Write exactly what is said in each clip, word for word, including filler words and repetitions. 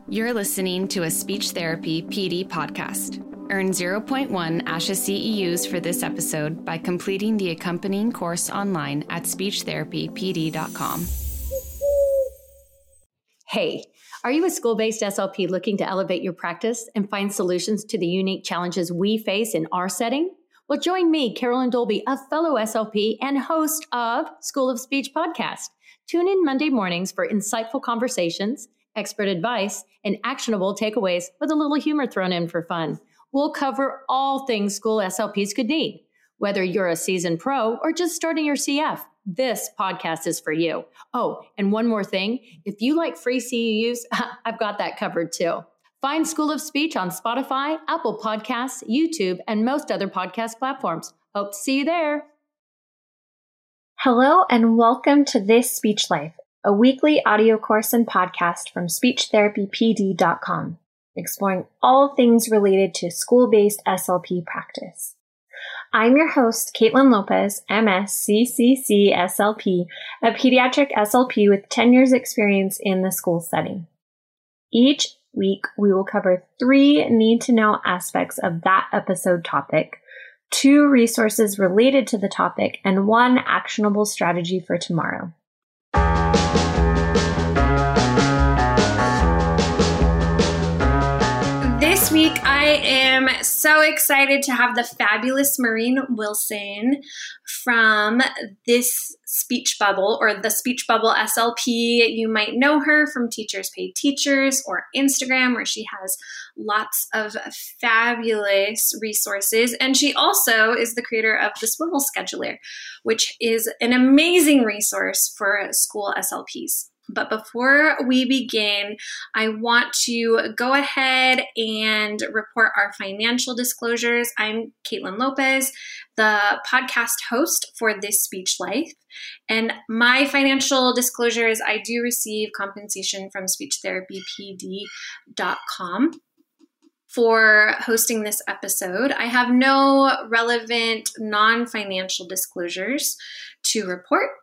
You're listening to a Speech Therapy P D podcast. Earn zero point one ASHA C E Us for this episode by completing the accompanying course online at speech therapy p d dot com. Hey, are you a school-based S L P looking to elevate your practice and find solutions to the unique challenges we face in our setting? Well, join me, Carolyn Dolby, a fellow S L P and host of School of Speech podcast. Tune in Monday mornings for insightful conversations, expert advice, and actionable takeaways with a little humor thrown in for fun. We'll cover all things school S L Ps could need. Whether you're a seasoned pro or just starting your C F, this podcast is for you. Oh, and one more thing. If you like free C E Us, I've got that covered too. Find School of Speech on Spotify, Apple Podcasts, YouTube, and most other podcast platforms. Hope to see you there. Hello, and welcome to This Speech Life, a weekly audio course and podcast from speech therapy p d dot com, exploring all things related to school-based S L P practice. I'm your host, Caitlin Lopez, M S C C C S L P, a pediatric S L P with ten years experience in the school setting. Each week, we will cover three need-to-know aspects of that episode topic, two resources related to the topic, and one actionable strategy for tomorrow. This week, I am so excited to have the fabulous Maureen Wilson from This Speech Bubble, or the Speech Bubble S L P. You might know her from Teachers Pay Teachers or Instagram, where she has lots of fabulous resources. And she also is the creator of the Swivel Scheduler, which is an amazing resource for school S L Ps. But before we begin, I want to go ahead and report our financial disclosures. I'm Caitlin Lopez, the podcast host for This Speech Life. And my financial disclosure is I do receive compensation from speech therapy p d dot com for hosting this episode. I have no relevant non-financial disclosures to report.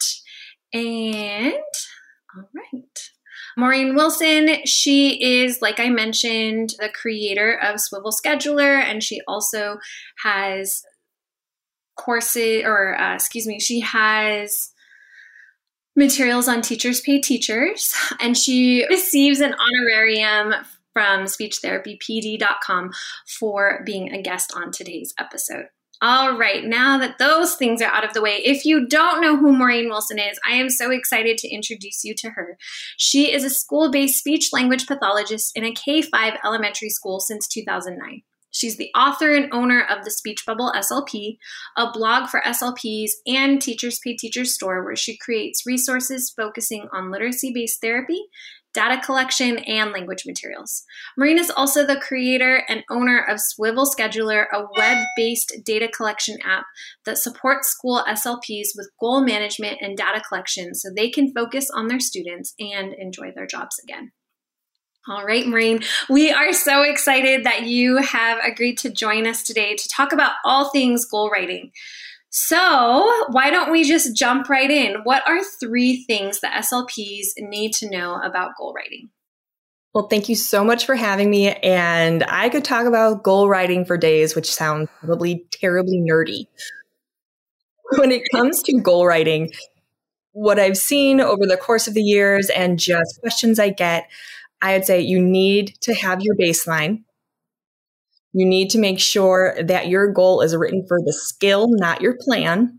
And all right. Maureen Wilson, she is, like I mentioned, the creator of Swivel Scheduler, and she also has courses, or uh, excuse me, she has materials on Teachers Pay Teachers, and she receives an honorarium from speech therapy p d dot com for being a guest on today's episode. All right, now that those things are out of the way, if you don't know who Maureen Wilson is, I am so excited to introduce you to her. She is a school-based speech-language pathologist in a K five elementary school since two thousand nine. She's the author and owner of the Speech Bubble S L P, a blog for S L Ps and Teachers Pay Teachers store, where she creates resources focusing on literacy-based therapy, data collection, and language materials. Maureen is also the creator and owner of Swivel Scheduler, a web-based data collection app that supports school S L Ps with goal management and data collection so they can focus on their students and enjoy their jobs again. All right, Maureen, we are so excited that you have agreed to join us today to talk about all things goal writing. So why don't we just jump right in? What are three things that S L Ps need to know about goal writing? Well, thank you so much for having me. And I could talk about goal writing for days, which sounds probably terribly nerdy. When it comes to goal writing, what I've seen over the course of the years and just questions I get, I would say you need to have your baseline. You need to make sure that your goal is written for the skill, not your plan.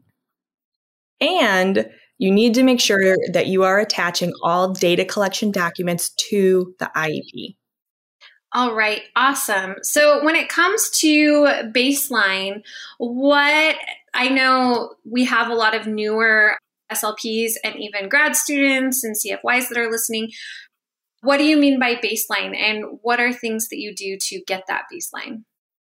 And you need to make sure that you are attaching all data collection documents to the I E P. All right, awesome. So when it comes to baseline, what I know we have a lot of newer S L Ps and even grad students and C F Ys that are listening. What do you mean by baseline, and what are things that you do to get that baseline?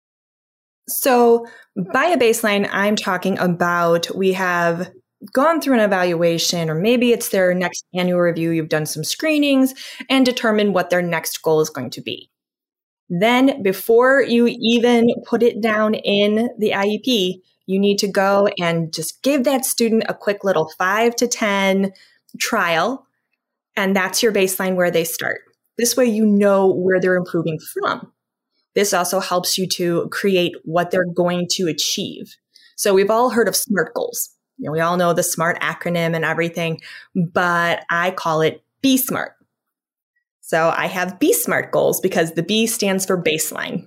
So by a baseline, I'm talking about we have gone through an evaluation, or maybe it's their next annual review. You've done some screenings and determined what their next goal is going to be. Then before you even put it down in the I E P, you need to go and just give that student a quick little five to ten trial. And that's your baseline where they start. This way you know where they're improving from. This also helps you to create what they're going to achieve. So we've all heard of SMART goals. You know, we all know the SMART acronym and everything, but I call it Be Smart. So I have Be Smart goals because the B stands for baseline.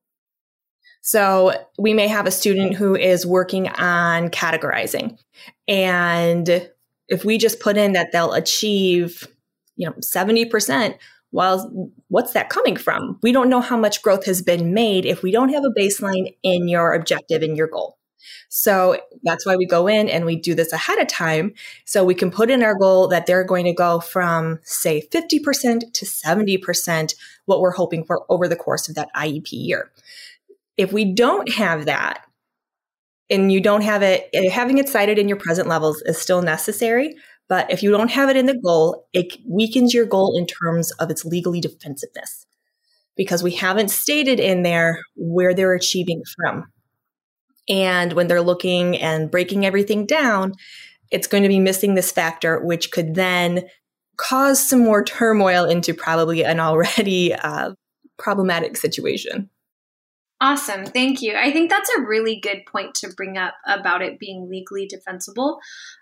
So we may have a student who is working on categorizing. And if we just put in that they'll achieve, you know, seventy percent, well, what's that coming from? We don't know how much growth has been made if we don't have a baseline in your objective, in your goal. So that's why we go in and we do this ahead of time. So we can put in our goal that they're going to go from, say, fifty percent to seventy percent, what we're hoping for over the course of that I E P year. If we don't have that, and you don't have it, having it cited in your present levels is still necessary. But if you don't have it in the goal, it weakens your goal in terms of its legally defensiveness, because we haven't stated in there where they're achieving from. And when they're looking and breaking everything down, it's going to be missing this factor, which could then cause some more turmoil into probably an already uh, problematic situation. Awesome. Thank you. I think that's a really good point to bring up about it being legally defensible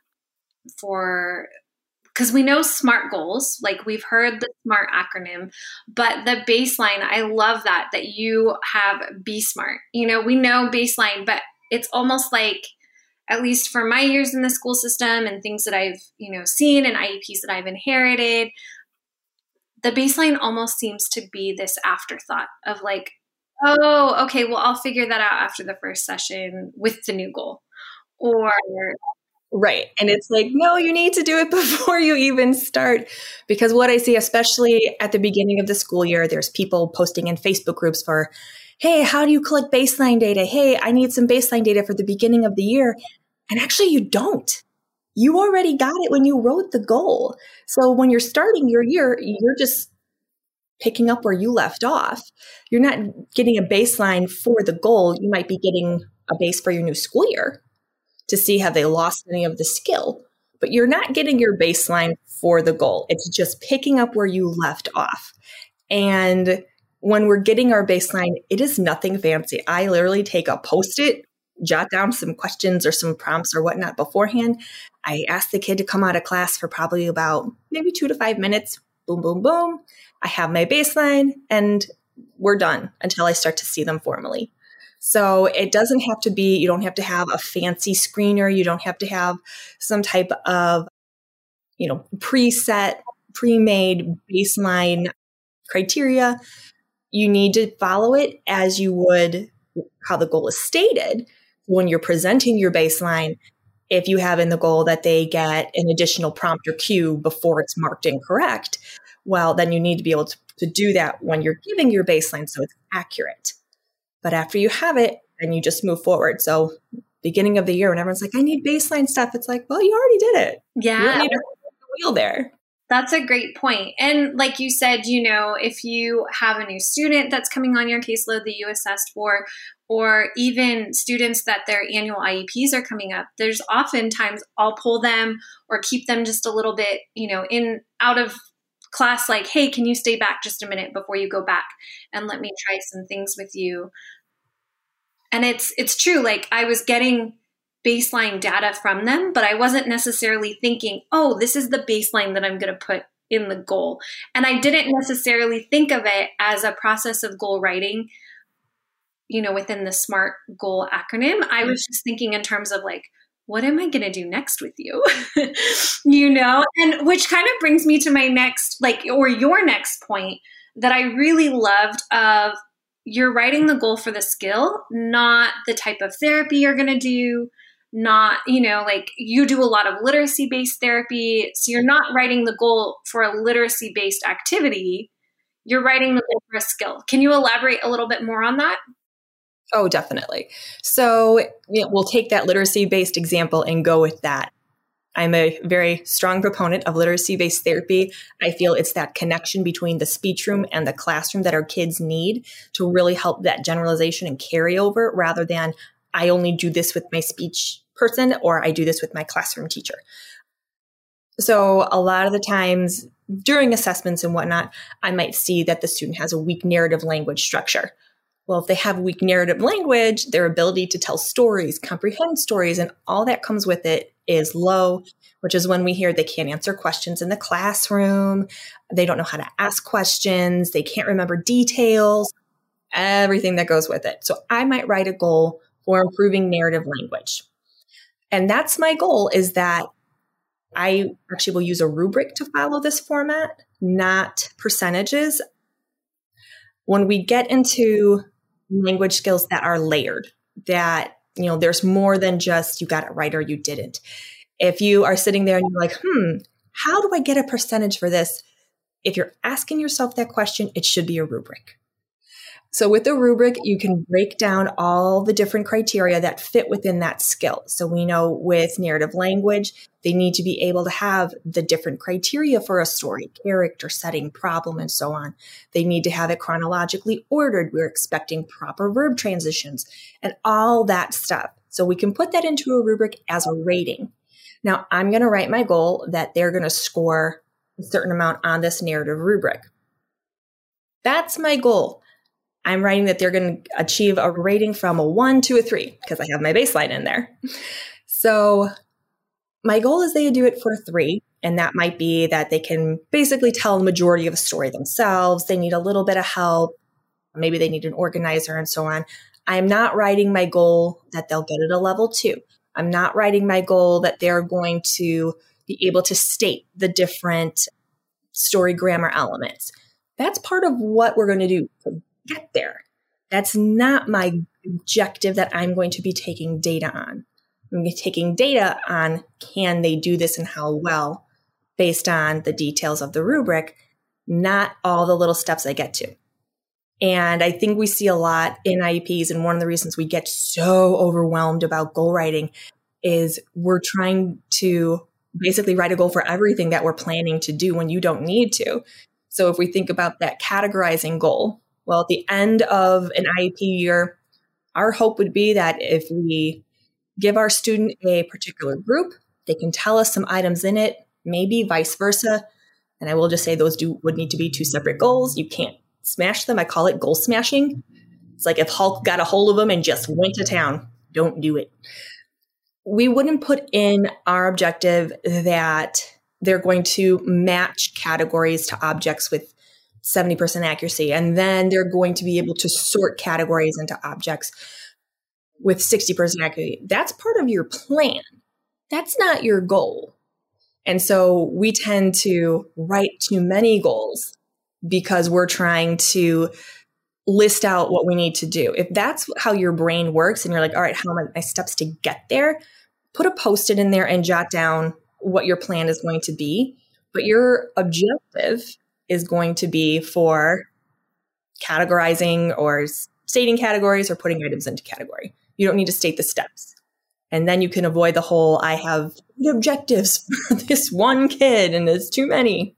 for, because we know SMART goals, like we've heard the SMART acronym, but the baseline, I love that, that you have Be Smart. You know, we know baseline, but it's almost like, at least for my years in the school system and things that I've, you know, seen and I E Ps that I've inherited, the baseline almost seems to be this afterthought of like, oh, okay, well, I'll figure that out after the first session with the new goal. Or right. And it's like, no, you need to do it before you even start. Because what I see, especially at the beginning of the school year, there's people posting in Facebook groups for, hey, how do you collect baseline data? Hey, I need some baseline data for the beginning of the year. And actually you don't. You already got it when you wrote the goal. So when you're starting your year, you're just picking up where you left off. You're not getting a baseline for the goal. You might be getting a base for your new school year to see have they lost any of the skill, but you're not getting your baseline for the goal. It's just picking up where you left off. And when we're getting our baseline, it is nothing fancy. I literally take a Post-it, jot down some questions or some prompts or whatnot beforehand. I ask the kid to come out of class for probably about maybe two to five minutes. Boom, boom, boom. I have my baseline and we're done until I start to see them formally. So it doesn't have to be, you don't have to have a fancy screener. You don't have to have some type of, you know, preset, pre-made baseline criteria. You need to follow it as you would how the goal is stated. When you're presenting your baseline, if you have in the goal that they get an additional prompt or cue before it's marked incorrect, well, then you need to be able to, to do that when you're giving your baseline so it's accurate. But after you have it, then you just move forward. So beginning of the year, when everyone's like, I need baseline stuff, it's like, well, you already did it. Yeah. You don't need to reinvent the wheel there. That's a great point. And like you said, you know, if you have a new student that's coming on your caseload that you assessed for, or even students that their annual I E Ps are coming up, there's oftentimes I'll pull them or keep them just a little bit, you know, in out of class, like, hey, can you stay back just a minute before you go back and let me try some things with you? And it's it's true. Like I was getting baseline data from them, but I wasn't necessarily thinking, oh, this is the baseline that I'm going to put in the goal. And I didn't necessarily think of it as a process of goal writing, you know, within the SMART goal acronym. I was just thinking in terms of like, what am I going to do next with you? You know, and which kind of brings me to my next, like, or your next point that I really loved of you're writing the goal for the skill, not the type of therapy you're going to do. Not, you know, like you do a lot of literacy-based therapy. So you're not writing the goal for a literacy-based activity. You're writing the goal for a skill. Can you elaborate a little bit more on that? Oh, definitely. So you know, we'll take that literacy-based example and go with that. I'm a very strong proponent of literacy-based therapy. I feel it's that connection between the speech room and the classroom that our kids need to really help that generalization and carryover rather than I only do this with my speech person or I do this with my classroom teacher. So a lot of the times during assessments and whatnot, I might see that the student has a weak narrative language structure. Well, if they have weak narrative language, their ability to tell stories, comprehend stories, and all that comes with it is low, which is when we hear they can't answer questions in the classroom. They don't know how to ask questions. They can't remember details, everything that goes with it. So I might write a goal for improving narrative language. And that's my goal, is that I actually will use a rubric to follow this format, not percentages. When we get into language skills that are layered, that, you know, there's more than just you got it right or you didn't. If you are sitting there and you're like, hmm, how do I get a percentage for this? If you're asking yourself that question, it should be a rubric. So with the rubric, you can break down all the different criteria that fit within that skill. So we know with narrative language, they need to be able to have the different criteria for a story, character, setting, problem, and so on. They need to have it chronologically ordered. We're expecting proper verb transitions and all that stuff. So we can put that into a rubric as a rating. Now, I'm going to write my goal that they're going to score a certain amount on this narrative rubric. That's my goal. I'm writing that they're going to achieve a rating from a one to a three because I have my baseline in there. So my goal is they do it for a three. And that might be that they can basically tell the majority of a story themselves. They need a little bit of help. Maybe they need an organizer and so on. I'm not writing my goal that they'll get it a level two. I'm not writing my goal that they're going to be able to state the different story grammar elements. That's part of what we're going to do to get there. That's not my objective that I'm going to be taking data on. I'm taking data on can they do this and how well based on the details of the rubric, not all the little steps I get to. And I think we see a lot in I E Ps, and one of the reasons we get so overwhelmed about goal writing is we're trying to basically write a goal for everything that we're planning to do when you don't need to. So if we think about that categorizing goal, well, at the end of an I E P year, our hope would be that if we give our student a particular group, they can tell us some items in it, maybe vice versa. And I will just say those do would need to be two separate goals. You can't smash them. I call it goal smashing. It's like if Hulk got a hold of them and just went to town, don't do it. We wouldn't put in our objective that they're going to match categories to objects with seventy percent accuracy. And then they're going to be able to sort categories into objects with sixty percent accuracy. That's part of your plan. That's not your goal. And so we tend to write too many goals because we're trying to list out what we need to do. If that's how your brain works and you're like, all right, how are my steps to get there? Put a Post-it in there and jot down what your plan is going to be. But your objective is going to be for categorizing or stating categories or putting items into category. You don't need to state the steps. And then you can avoid the whole, I have objectives for this one kid and it's too many.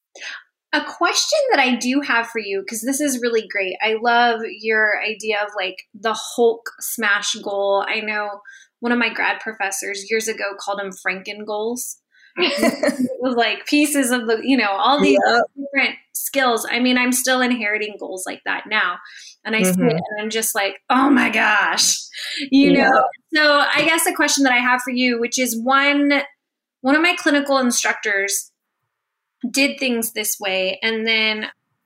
A question that I do have for you, because this is really great. I love your idea of like the Hulk smash goal. I know one of my grad professors years ago called them Franken goals. It was like pieces of the, you know, all these yep. different skills. I mean, I'm still inheriting goals like that now. And I mm-hmm. see it and I'm just like, oh my gosh, you yep. know? So I guess a question that I have for you, which is one, one of my clinical instructors did things this way. And then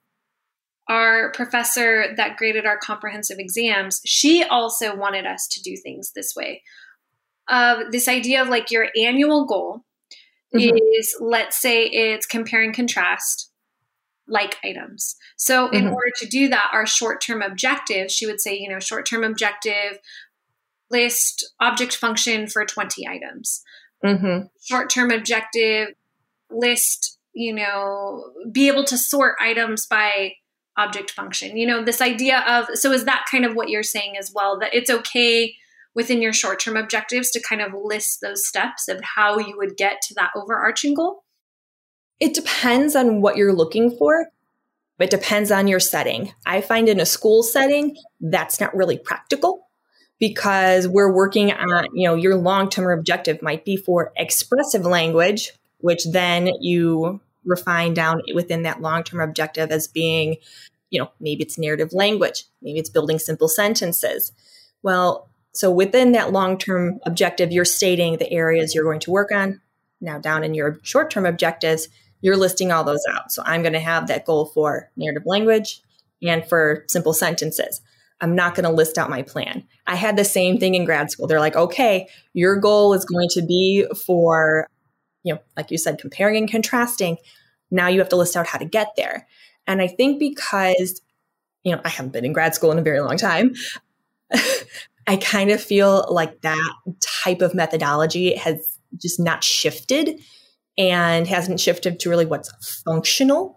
our professor that graded our comprehensive exams, she also wanted us to do things this way. Uh, this idea of like your annual goal mm-hmm. is, let's say it's compare and contrast like items. So in mm-hmm. order to do that, our short-term objective, she would say, you know, short-term objective, list object function for twenty items. Mm-hmm. Short-term objective, list, you know, be able to sort items by object function. You know, this idea of, so is that kind of what you're saying as well, that it's okay within your short-term objectives to kind of list those steps of how you would get to that overarching goal? It depends on what you're looking for. It depends on your setting. I find in a school setting, that's not really practical because we're working on, you know, your long-term objective might be for expressive language, which then you refine down within that long-term objective as being, you know, maybe it's narrative language, maybe it's building simple sentences. Well, so within that long-term objective, you're stating the areas you're going to work on. Now down in your short-term objectives, you're listing all those out. So I'm going to have that goal for narrative language and for simple sentences. I'm not going to list out my plan. I had the same thing in grad school. They're like, okay, your goal is going to be for, you know, like you said, comparing and contrasting. Now you have to list out how to get there. And I think because, you know, I haven't been in grad school in a very long time, I kind of feel like that type of methodology has just not shifted and hasn't shifted to really what's functional.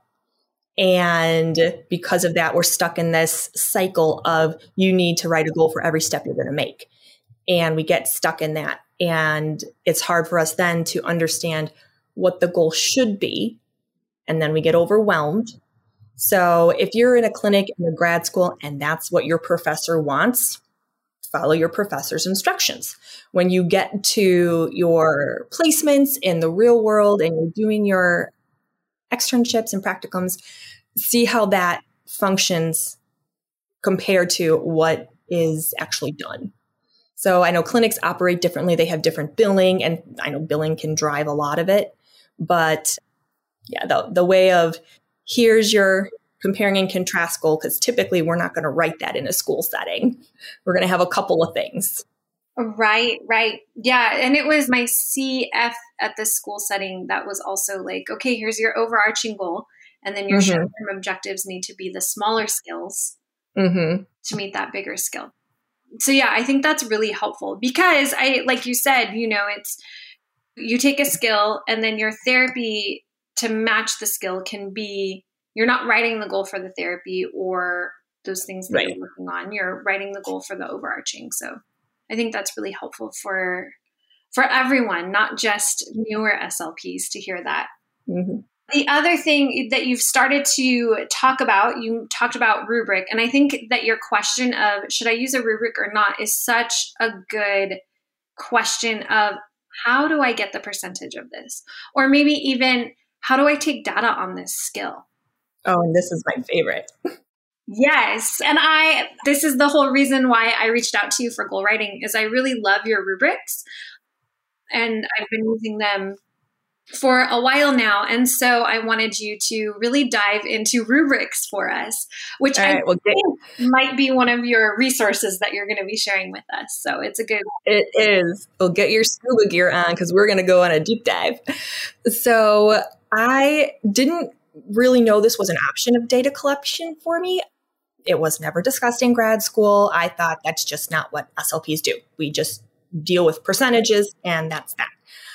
And because of that, we're stuck in this cycle of you need to write a goal for every step you're going to make. And we get stuck in that. And it's hard for us then to understand what the goal should be. And then we get overwhelmed. So if you're in a clinic in a grad school and that's what your professor wants, follow your professor's instructions. When you get to your placements in the real world and you're doing your externships and practicums, see how that functions compared to what is actually done. So I know clinics operate differently. They have different billing, and I know billing can drive a lot of it. But yeah, the, the way of here's your comparing and contrast goal, because typically we're not going to write that in a school setting. We're going to have a couple of things. Right, right. Yeah. And it was my C F at the school setting that was also like, okay, here's your overarching goal. And then your mm-hmm. short-term objectives need to be the smaller skills mm-hmm. to meet that bigger skill. So yeah, I think that's really helpful because I, like you said, you know, it's, you take a skill and then your therapy to match the skill can be, you're not writing the goal for the therapy or those things that right. you're working on. You're writing the goal for the overarching. So I think that's really helpful for for everyone, not just newer S L Ps to hear that. Mm-hmm. The other thing that you've started to talk about, you talked about rubric, and I think that your question of should I use a rubric or not is such a good question of how do I get the percentage of this? Or maybe even how do I take data on this skill? Oh, and this is my favorite. Yes. And I, this is the whole reason why I reached out to you for goal writing is I really love your rubrics and I've been using them for a while now. And so I wanted you to really dive into rubrics for us, which I right, well, think get, might be one of your resources that you're going to be sharing with us. So it's a good. It is. Well, get your scuba gear on because we're going to go on a deep dive. So I didn't really know this was an option of data collection for me. It was never discussed in grad school. I thought that's just not what S L Ps do. We just deal with percentages and that's that.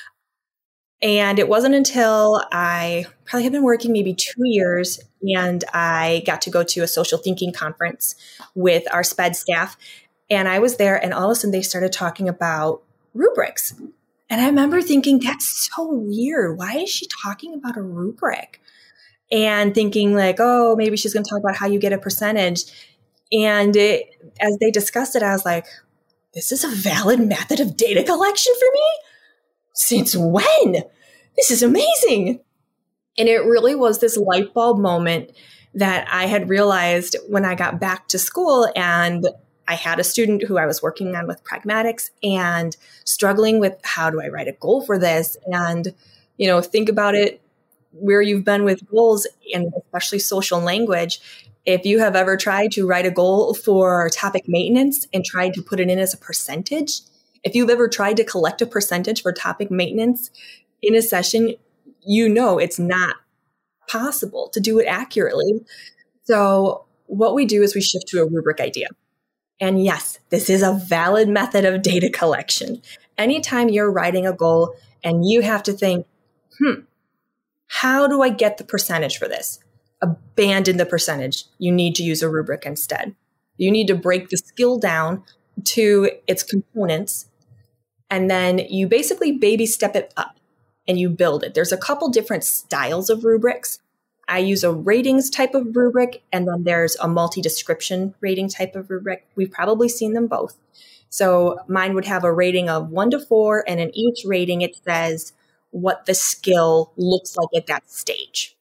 And it wasn't until I probably had been working maybe two years and I got to go to a social thinking conference with our SPED staff. And I was there and all of a sudden they started talking about rubrics. And I remember thinking, that's so weird. Why is she talking about a rubric? And thinking like, oh, maybe she's going to talk about how you get a percentage. And it, as they discussed it, I was like, this is a valid method of data collection for me? Since when? This is amazing. And it really was this light bulb moment that I had realized when I got back to school and I had a student who I was working on with pragmatics and struggling with how do I write a goal for this? And, you know, think about it where you've been with goals and especially social language. If you have ever tried to write a goal for topic maintenance and tried to put it in as a percentage, if you've ever tried to collect a percentage for topic maintenance in a session, you know it's not possible to do it accurately. So what we do is we shift to a rubric idea. And yes, this is a valid method of data collection. Anytime you're writing a goal and you have to think, hmm, how do I get the percentage for this? Abandon the percentage. You need to use a rubric instead. You need to break the skill down to its components. And then you basically baby step it up and you build it. There's a couple different styles of rubrics. I use a ratings type of rubric, and then there's a multi-description rating type of rubric. We've probably seen them both. So mine would have a rating of one to four, and in each rating it says, what the skill looks like at that stage.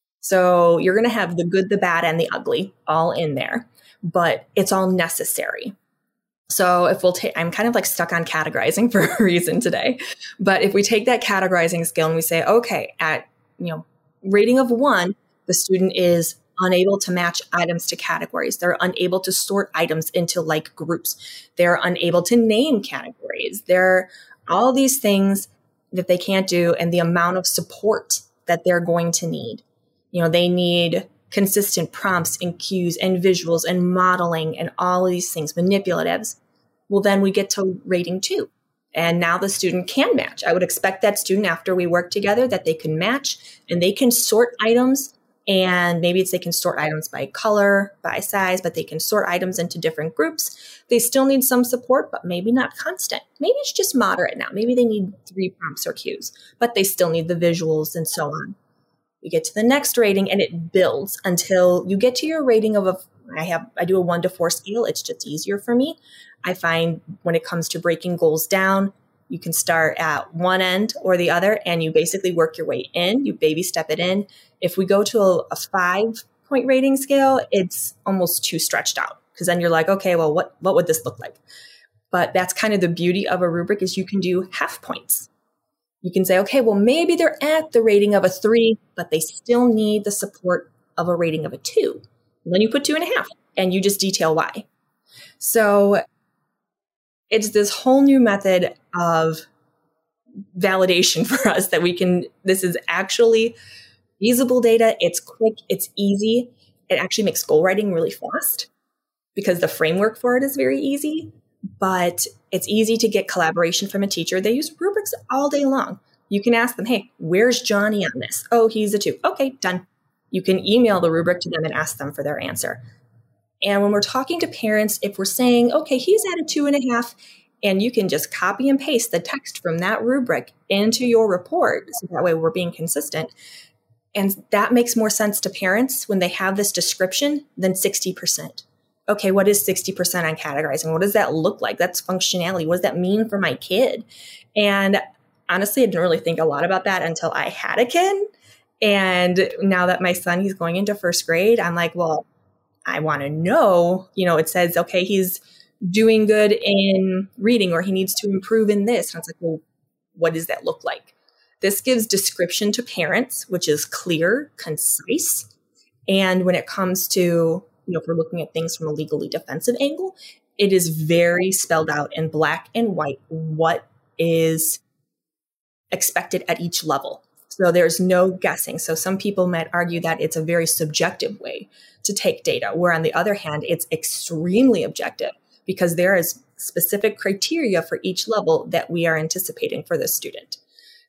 So you're going to have the good, the bad, and the ugly all in there, but it's all necessary. So if we'll take, I'm kind of like stuck on categorizing for a reason today, but if we take that categorizing skill and we say, okay, at, you know, rating of one, the student is unable to match items to categories. They're unable to sort items into like groups. They're unable to name categories. There are all these things that they can't do, and the amount of support that they're going to need. You know, they need consistent prompts and cues and visuals and modeling and all of these things, manipulatives. Well, then we get to rating two. And now the student can match. I would expect that student, after we work together, that they can match and they can sort items. And maybe it's they can sort items by color, by size, but they can sort items into different groups. They still need some support, but maybe not constant. Maybe it's just moderate now. Maybe they need three prompts or cues, but they still need the visuals and so on. You get to the next rating and it builds until you get to your rating of a, I have, I do a one to four scale. It's just easier for me. I find when it comes to breaking goals down, you can start at one end or the other and you basically work your way in, you baby step it in. If we go to a, a five point rating scale, it's almost too stretched out because then you're like, okay, well, what, what would this look like? But that's kind of the beauty of a rubric is you can do half points. You can say, okay, well, maybe they're at the rating of a three, but they still need the support of a rating of a two. And then you put two and a half and you just detail why. So it's this whole new method of validation for us that we can, this is actually feasible data. It's quick. It's easy. It actually makes goal writing really fast because the framework for it is very easy. But it's easy to get collaboration from a teacher. They use rubrics all day long. You can ask them, hey, where's Johnny on this? Oh, he's a two. Okay, done. You can email the rubric to them and ask them for their answer. And when we're talking to parents, if we're saying, okay, he's at a two and a half, and you can just copy and paste the text from that rubric into your report. So that way we're being consistent. And that makes more sense to parents when they have this description than sixty percent. Okay, what is sixty percent on categorizing? What does that look like? That's functionality. What does that mean for my kid? And honestly, I didn't really think a lot about that until I had a kid. And now that my son, he's going into first grade, I'm like, well, I want to know, you know, it says, okay, he's doing good in reading or he needs to improve in this. And it's like, well, what does that look like? This gives description to parents, which is clear, concise. And when it comes to, you know, if we're looking at things from a legally defensive angle, it is very spelled out in black and white what is expected at each level. So there's no guessing. So some people might argue that it's a very subjective way to take data, where on the other hand, it's extremely objective because there is specific criteria for each level that we are anticipating for the student.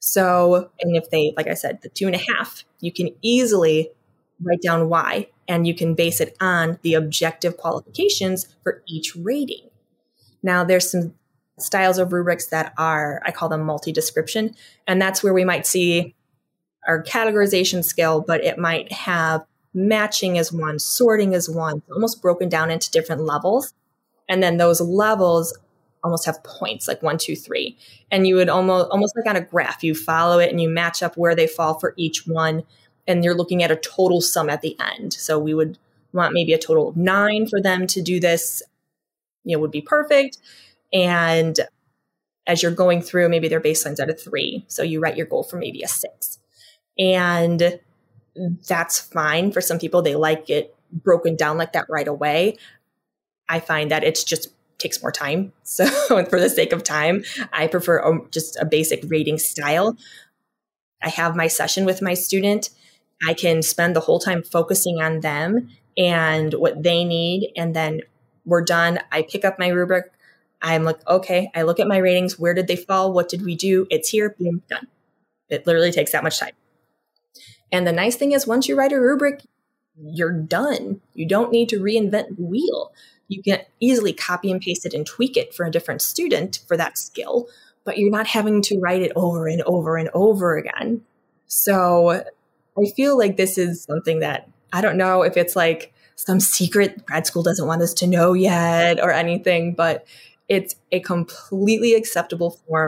So, and if they, like I said, the two and a half, you can easily write down why, and you can base it on the objective qualifications for each rating. Now, there's some styles of rubrics that are, I call them multi-description, and that's where we might see our categorization skill, but it might have matching as one, sorting as one, almost broken down into different levels. And then those levels almost have points, like one, two, three. And you would almost, almost like on a graph, you follow it and you match up where they fall for each one. And you're looking at a total sum at the end. So we would want maybe a total of nine for them to do this, you know, would be perfect. And as you're going through, maybe their baseline's at a three. So you write your goal for maybe a six. And that's fine. For some people, they like it broken down like that right away. I find that it's just takes more time. So for the sake of time, I prefer a, just a basic rating style. I have my session with my student. I can spend the whole time focusing on them and what they need. And then we're done. I pick up my rubric. I'm like, okay, I look at my ratings. Where did they fall? What did we do? It's here. Boom, done. It literally takes that much time. And the nice thing is once you write a rubric, you're done. You don't need to reinvent the wheel. You can easily copy and paste it and tweak it for a different student for that skill, but you're not having to write it over and over and over again. So I feel like this is something that I don't know if it's like some secret grad school doesn't want us to know yet or anything, but it's a completely acceptable form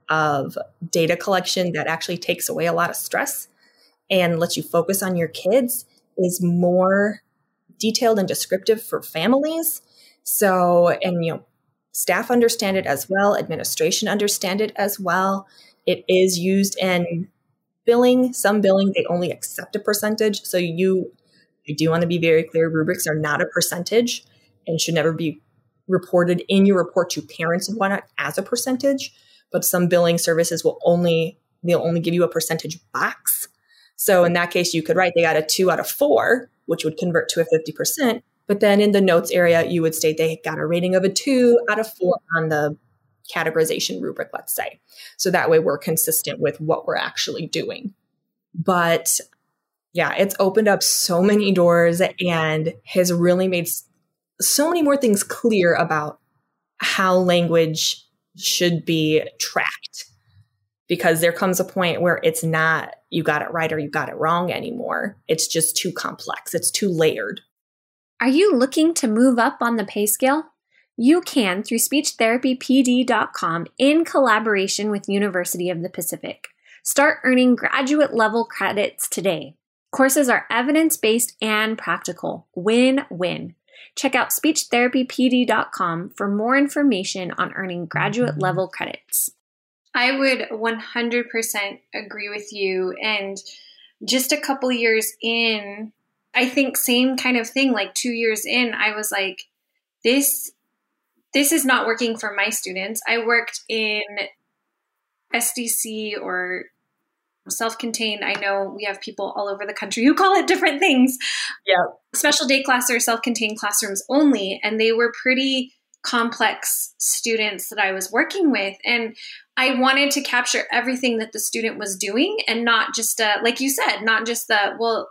of data collection that actually takes away a lot of stress and lets you focus on your kids is more detailed and descriptive for families. So, and you know, staff understand it as well. Administration understand it as well. It is used in billing. Some billing, they only accept a percentage. So you, you do want to be very clear, rubrics are not a percentage and should never be reported in your report to parents and whatnot as a percentage. But some billing services will only, they'll only give you a percentage box. So in that case, you could write they got a two out of four, which would convert to a fifty percent. But then in the notes area, you would state they got a rating of a two out of four on the categorization rubric, let's say. So that way we're consistent with what we're actually doing. But yeah, it's opened up so many doors and has really made so many more things clear about how language should be tracked. Because there comes a point where it's not you got it right or you got it wrong anymore. It's just too complex. It's too layered. Are you looking to move up on the pay scale? You can through speech therapy p d dot com in collaboration with University of the Pacific. Start earning graduate level credits today. Courses are evidence-based and practical. Win-win. Check out speech therapy p d dot com for more information on earning graduate level credits. I would one hundred percent agree with you. And just a couple years in, I think same kind of thing, like two years in, I was like, this, this is not working for my students. I worked in S D C or self-contained. I know we have people all over the country who call it different things. Yeah. Special day class or self-contained classrooms only. And they were pretty complex students that I was working with. And I wanted to capture everything that the student was doing and not just, uh, like you said, not just the, well,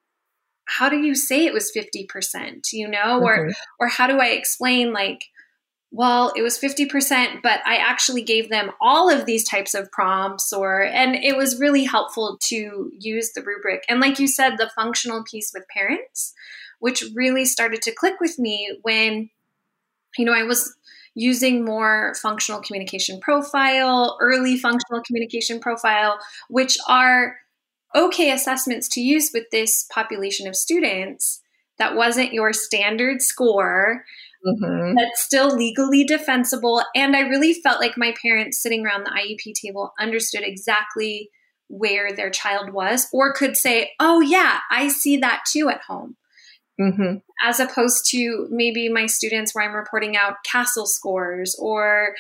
how do you say it was fifty percent, you know, mm-hmm. or, or how do I explain like, well, it was fifty percent, but I actually gave them all of these types of prompts or, and it was really helpful to use the rubric. And like you said, the functional piece with parents, which really started to click with me when, you know, I was using more functional communication profile, early functional communication profile, which are okay assessments to use with this population of students. That wasn't your standard score. Mm-hmm. That's still legally defensible. And I really felt like my parents sitting around the I E P table understood exactly where their child was or could say, oh yeah, I see that too at home. Mm-hmm. As opposed to maybe my students where I'm reporting out CASEL scores or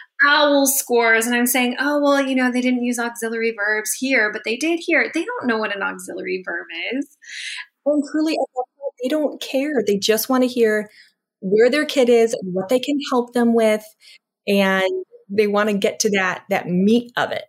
OWL scores. And I'm saying, oh, well, you know, they didn't use auxiliary verbs here, but they did here. They don't know what an auxiliary verb is. And truly, they don't care. They just want to hear where their kid is and what they can help them with. And they want to get to that, that meat of it.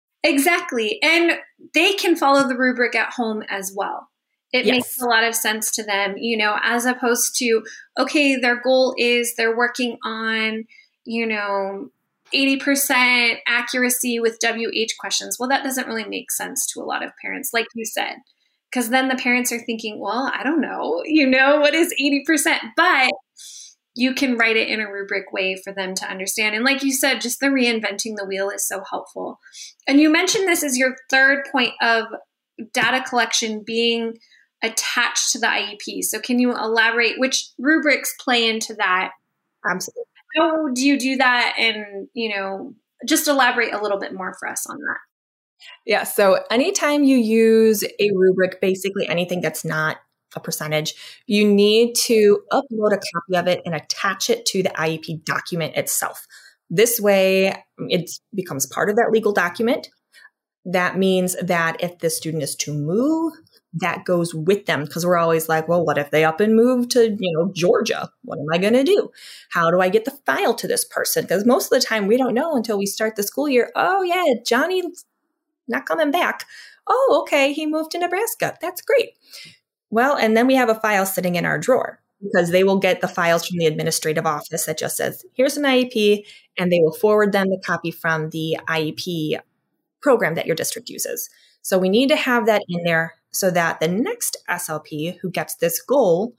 Exactly. And they can follow the rubric at home as well. It yes. makes a lot of sense to them, you know, as opposed to, okay, their goal is they're working on, you know, eighty percent accuracy with W H questions. Well, that doesn't really make sense to a lot of parents, like you said, because then the parents are thinking, well, I don't know, you know, what is eighty percent? But you can write it in a rubric way for them to understand. And like you said, just the reinventing the wheel is so helpful. And you mentioned this as your third point of data collection being attached to the I E P. So can you elaborate which rubrics play into that? Absolutely. How do you do that? And, you know, just elaborate a little bit more for us on that. Yeah. So anytime you use a rubric, basically anything that's not a percentage, you need to upload a copy of it and attach it to the I E P document itself. This way it becomes part of that legal document. That means that if the student is to move, that goes with them, because we're always like, well, what if they up and move to, you know, Georgia? What am I going to do? How do I get the file to this person? Because most of the time we don't know until we start the school year. Oh yeah, Johnny's not coming back. Oh, okay. He moved to Nebraska. That's great. Well, and then we have a file sitting in our drawer because they will get the files from the administrative office that just says, here's an I E P, and they will forward them the copy from the I E P program that your district uses. So we need to have that in there so that the next S L P who gets this goal,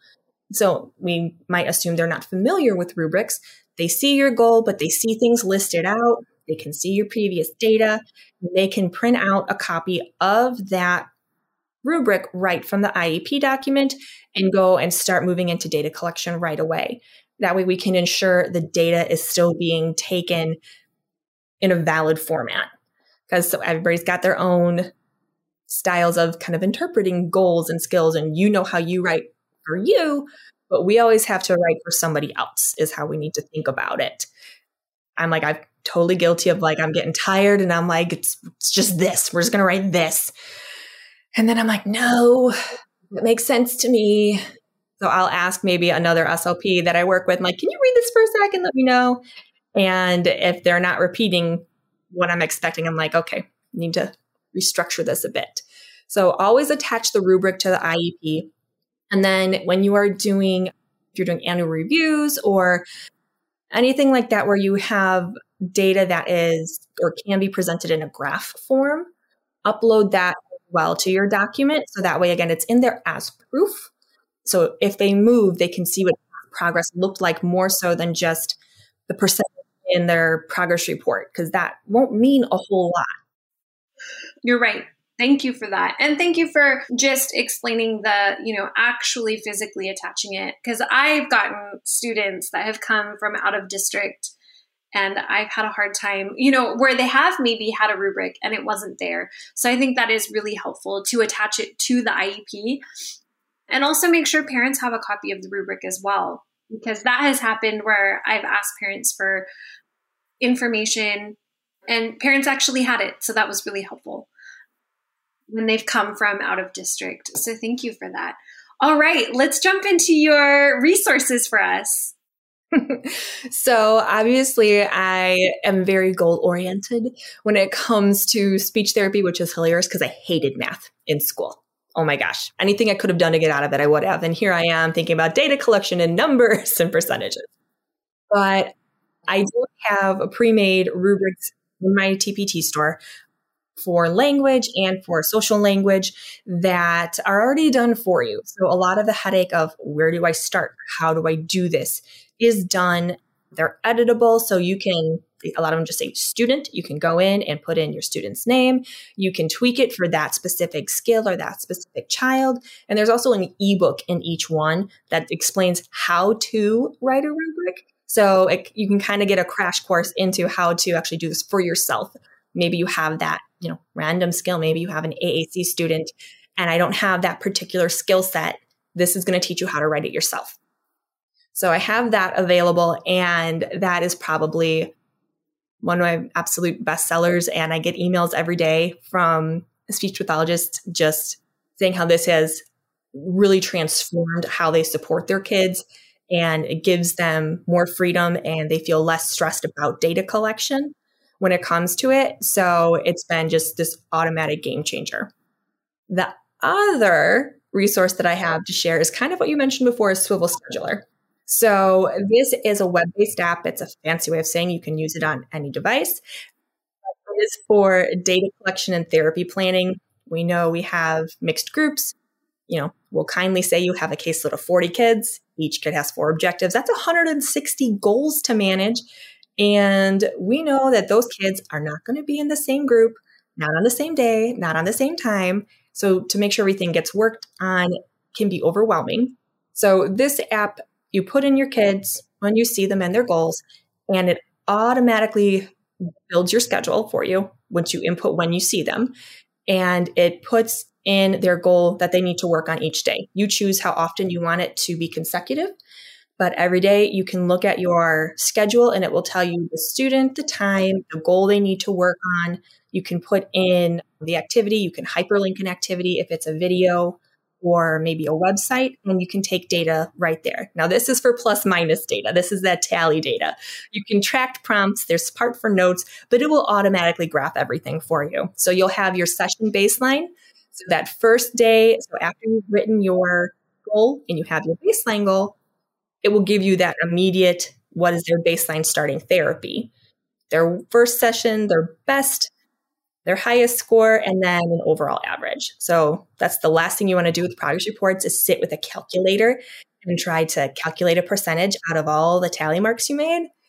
so we might assume they're not familiar with rubrics, they see your goal, but they see things listed out. They can see your previous data. They can print out a copy of that rubric right from the I E P document and go and start moving into data collection right away. That way we can ensure the data is still being taken in a valid format, because so everybody's got their own styles of kind of interpreting goals and skills, and you know how you write for you, but we always have to write for somebody else is how we need to think about it. I'm like, I'm totally guilty of like, I'm getting tired and I'm like, it's, it's just this, we're just going to write this. And then I'm like, no, it makes sense to me. So I'll ask maybe another S L P that I work with, I'm like, can you read this for a second? Let me know. And if they're not repeating what I'm expecting, I'm like, okay, need to restructure this a bit. So always attach the rubric to the I E P. And then when you are doing, if you're doing annual reviews or anything like that, where you have data that is or can be presented in a graph form, upload that well to your document. So that way, again, it's in there as proof. So if they move, they can see what progress looked like more so than just the percentage in their progress report, because that won't mean a whole lot. You're right. Thank you for that. And thank you for just explaining the, you know, actually physically attaching it. Because I've gotten students that have come from out of district and I've had a hard time, you know, where they have maybe had a rubric and it wasn't there. So I think that is really helpful to attach it to the I E P and also make sure parents have a copy of the rubric as well. Because that has happened where I've asked parents for information and parents actually had it. So that was really helpful when they've come from out of district. So thank you for that. All right, let's jump into your resources for us. So obviously I am very goal oriented when it comes to speech therapy, which is hilarious because I hated math in school. Oh my gosh, anything I could have done to get out of it, I would have. And here I am thinking about data collection and numbers and percentages. But I do have a pre-made rubrics in my T P T store for language and for social language that are already done for you. So a lot of the headache of where do I start? How do I do this is done. They're editable. So you can, a lot of them just say student. You can go in and put in your student's name. You can tweak it for that specific skill or that specific child. And there's also an ebook in each one that explains how to write a rubric. So it, you can kind of get a crash course into how to actually do this for yourself. Maybe you have that, you know, random skill. Maybe you have an A A C student and I don't have that particular skill set. This is going to teach you how to write it yourself. So I have that available, and that is probably one of my absolute best sellers. And I get emails every day from speech pathologists just saying how this has really transformed how they support their kids, and it gives them more freedom and they feel less stressed about data collection when it comes to it. So it's been just this automatic game changer. The other resource that I have to share is kind of what you mentioned before, is Swivel Scheduler. So this is a web-based app. It's a fancy way of saying you can use it on any device. It is for data collection and therapy planning. We know we have mixed groups. You know, we'll kindly say you have a caseload of forty kids. Each kid has four objectives. That's one hundred sixty goals to manage. And we know that those kids are not going to be in the same group, not on the same day, not on the same time. So to make sure everything gets worked on can be overwhelming. So this app, you put in your kids when you see them and their goals, and it automatically builds your schedule for you once you input when you see them. And it puts in their goal that they need to work on each day. You choose how often you want it to be consecutive. But every day you can look at your schedule and it will tell you the student, the time, the goal they need to work on. You can put in the activity. You can hyperlink an activity if it's a video or maybe a website, and you can take data right there. Now, this is for plus minus data. This is that tally data. You can track prompts. There's part for notes, but it will automatically graph everything for you. So you'll have your session baseline. So that first day, so after you've written your goal and you have your baseline goal, it will give you that immediate, what is their baseline starting therapy, their first session, their best, their highest score, and then an overall average. So that's the last thing you want to do with progress reports, is sit with a calculator and try to calculate a percentage out of all the tally marks you made.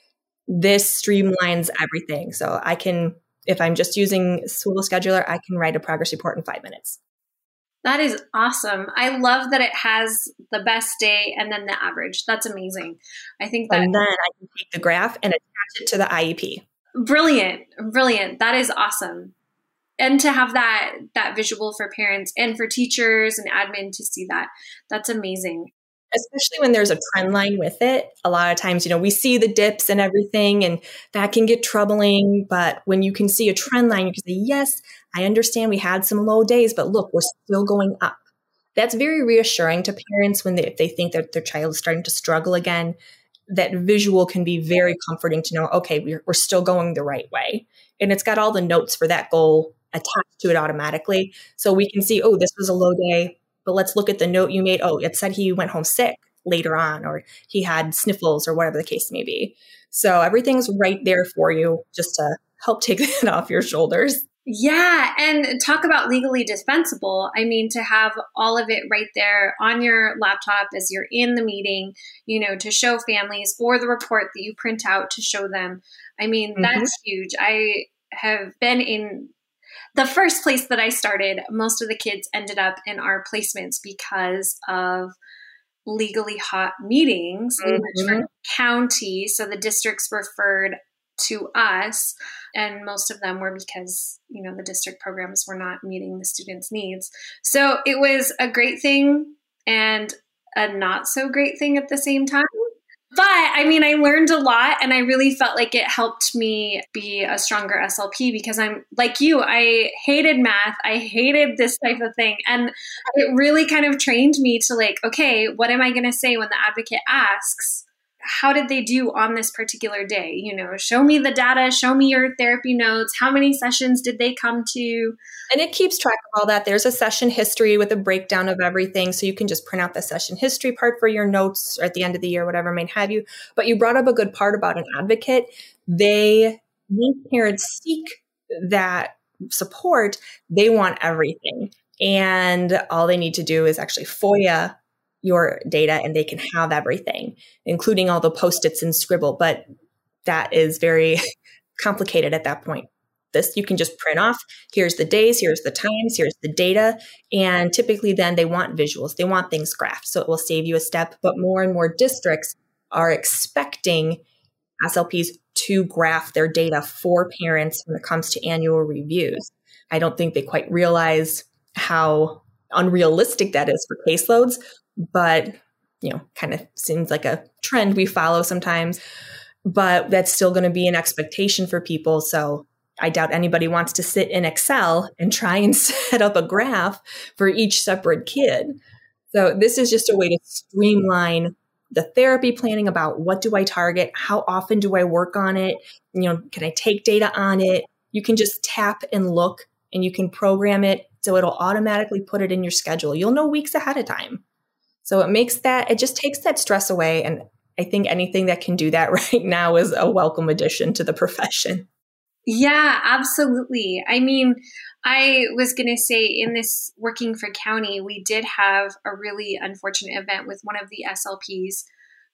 this streamlines everything. So I can, if I'm just using Swivel Scheduler, I can write a progress report in five minutes. That is awesome. I love that it has the best day and then the average. That's amazing. I think that. And then I can take the graph and attach it to the I E P. Brilliant. Brilliant. That is awesome. And to have that, that visual for parents and for teachers and admin to see that, that's amazing. Especially when there's a trend line with it. A lot of times, you know, we see the dips and everything, and that can get troubling. But when you can see a trend line, you can say, yes, I understand we had some low days, but look, we're still going up. That's very reassuring to parents when they, if they think that their child is starting to struggle again. That visual can be very comforting to know, okay, we're, we're still going the right way. And it's got all the notes for that goal attached to it automatically. So we can see, oh, this was a low day. But let's look at the note you made. Oh, it said he went home sick later on, or he had sniffles, or whatever the case may be. So everything's right there for you just to help take that off your shoulders. Yeah. And talk about legally dispensable. I mean, to have all of it right there on your laptop as you're in the meeting, you know, to show families, or the report that you print out to show them. I mean, mm-hmm. that's huge. I have been in the first place that I started. Most of the kids ended up in our placements because of legally hot meetings mm-hmm. in Richmond County. So the districts referred to us, and most of them were because, you know, the district programs were not meeting the students' needs. So it was a great thing and a not so great thing at the same time. But I mean, I learned a lot, and I really felt like it helped me be a stronger S L P, because I'm like you, I hated math. I hated this type of thing. And it really kind of trained me to like, okay, what am I going to say when the advocate asks, how did they do on this particular day? You know, show me the data, show me your therapy notes. How many sessions did they come to? And it keeps track of all that. There's a session history with a breakdown of everything. So you can just print out the session history part for your notes or at the end of the year, whatever may have you. But you brought up a good part about an advocate. They, when parents seek that support, they want everything. And all they need to do is actually FOIA your data, and they can have everything, including all the Post-its and Scribble. But that is very complicated at that point. This you can just print off. Here's the days, here's the times, here's the data. And typically then they want visuals. They want things graphed. So it will save you a step. But more and more districts are expecting S L Ps to graph their data for parents when it comes to annual reviews. I don't think they quite realize how unrealistic that is for caseloads. But, you know, kind of seems like a trend we follow sometimes, but that's still going to be an expectation for people. So I doubt anybody wants to sit in Excel and try and set up a graph for each separate kid. So this is just a way to streamline the therapy planning about what do I target? How often do I work on it? You know, can I take data on it? You can just tap and look, and you can program it so it'll automatically put it in your schedule. You'll know weeks ahead of time. So it makes that, it just takes that stress away. And I think anything that can do that right now is a welcome addition to the profession. Yeah, absolutely. I mean, I was going to say in this working for county, we did have a really unfortunate event with one of the S L Ps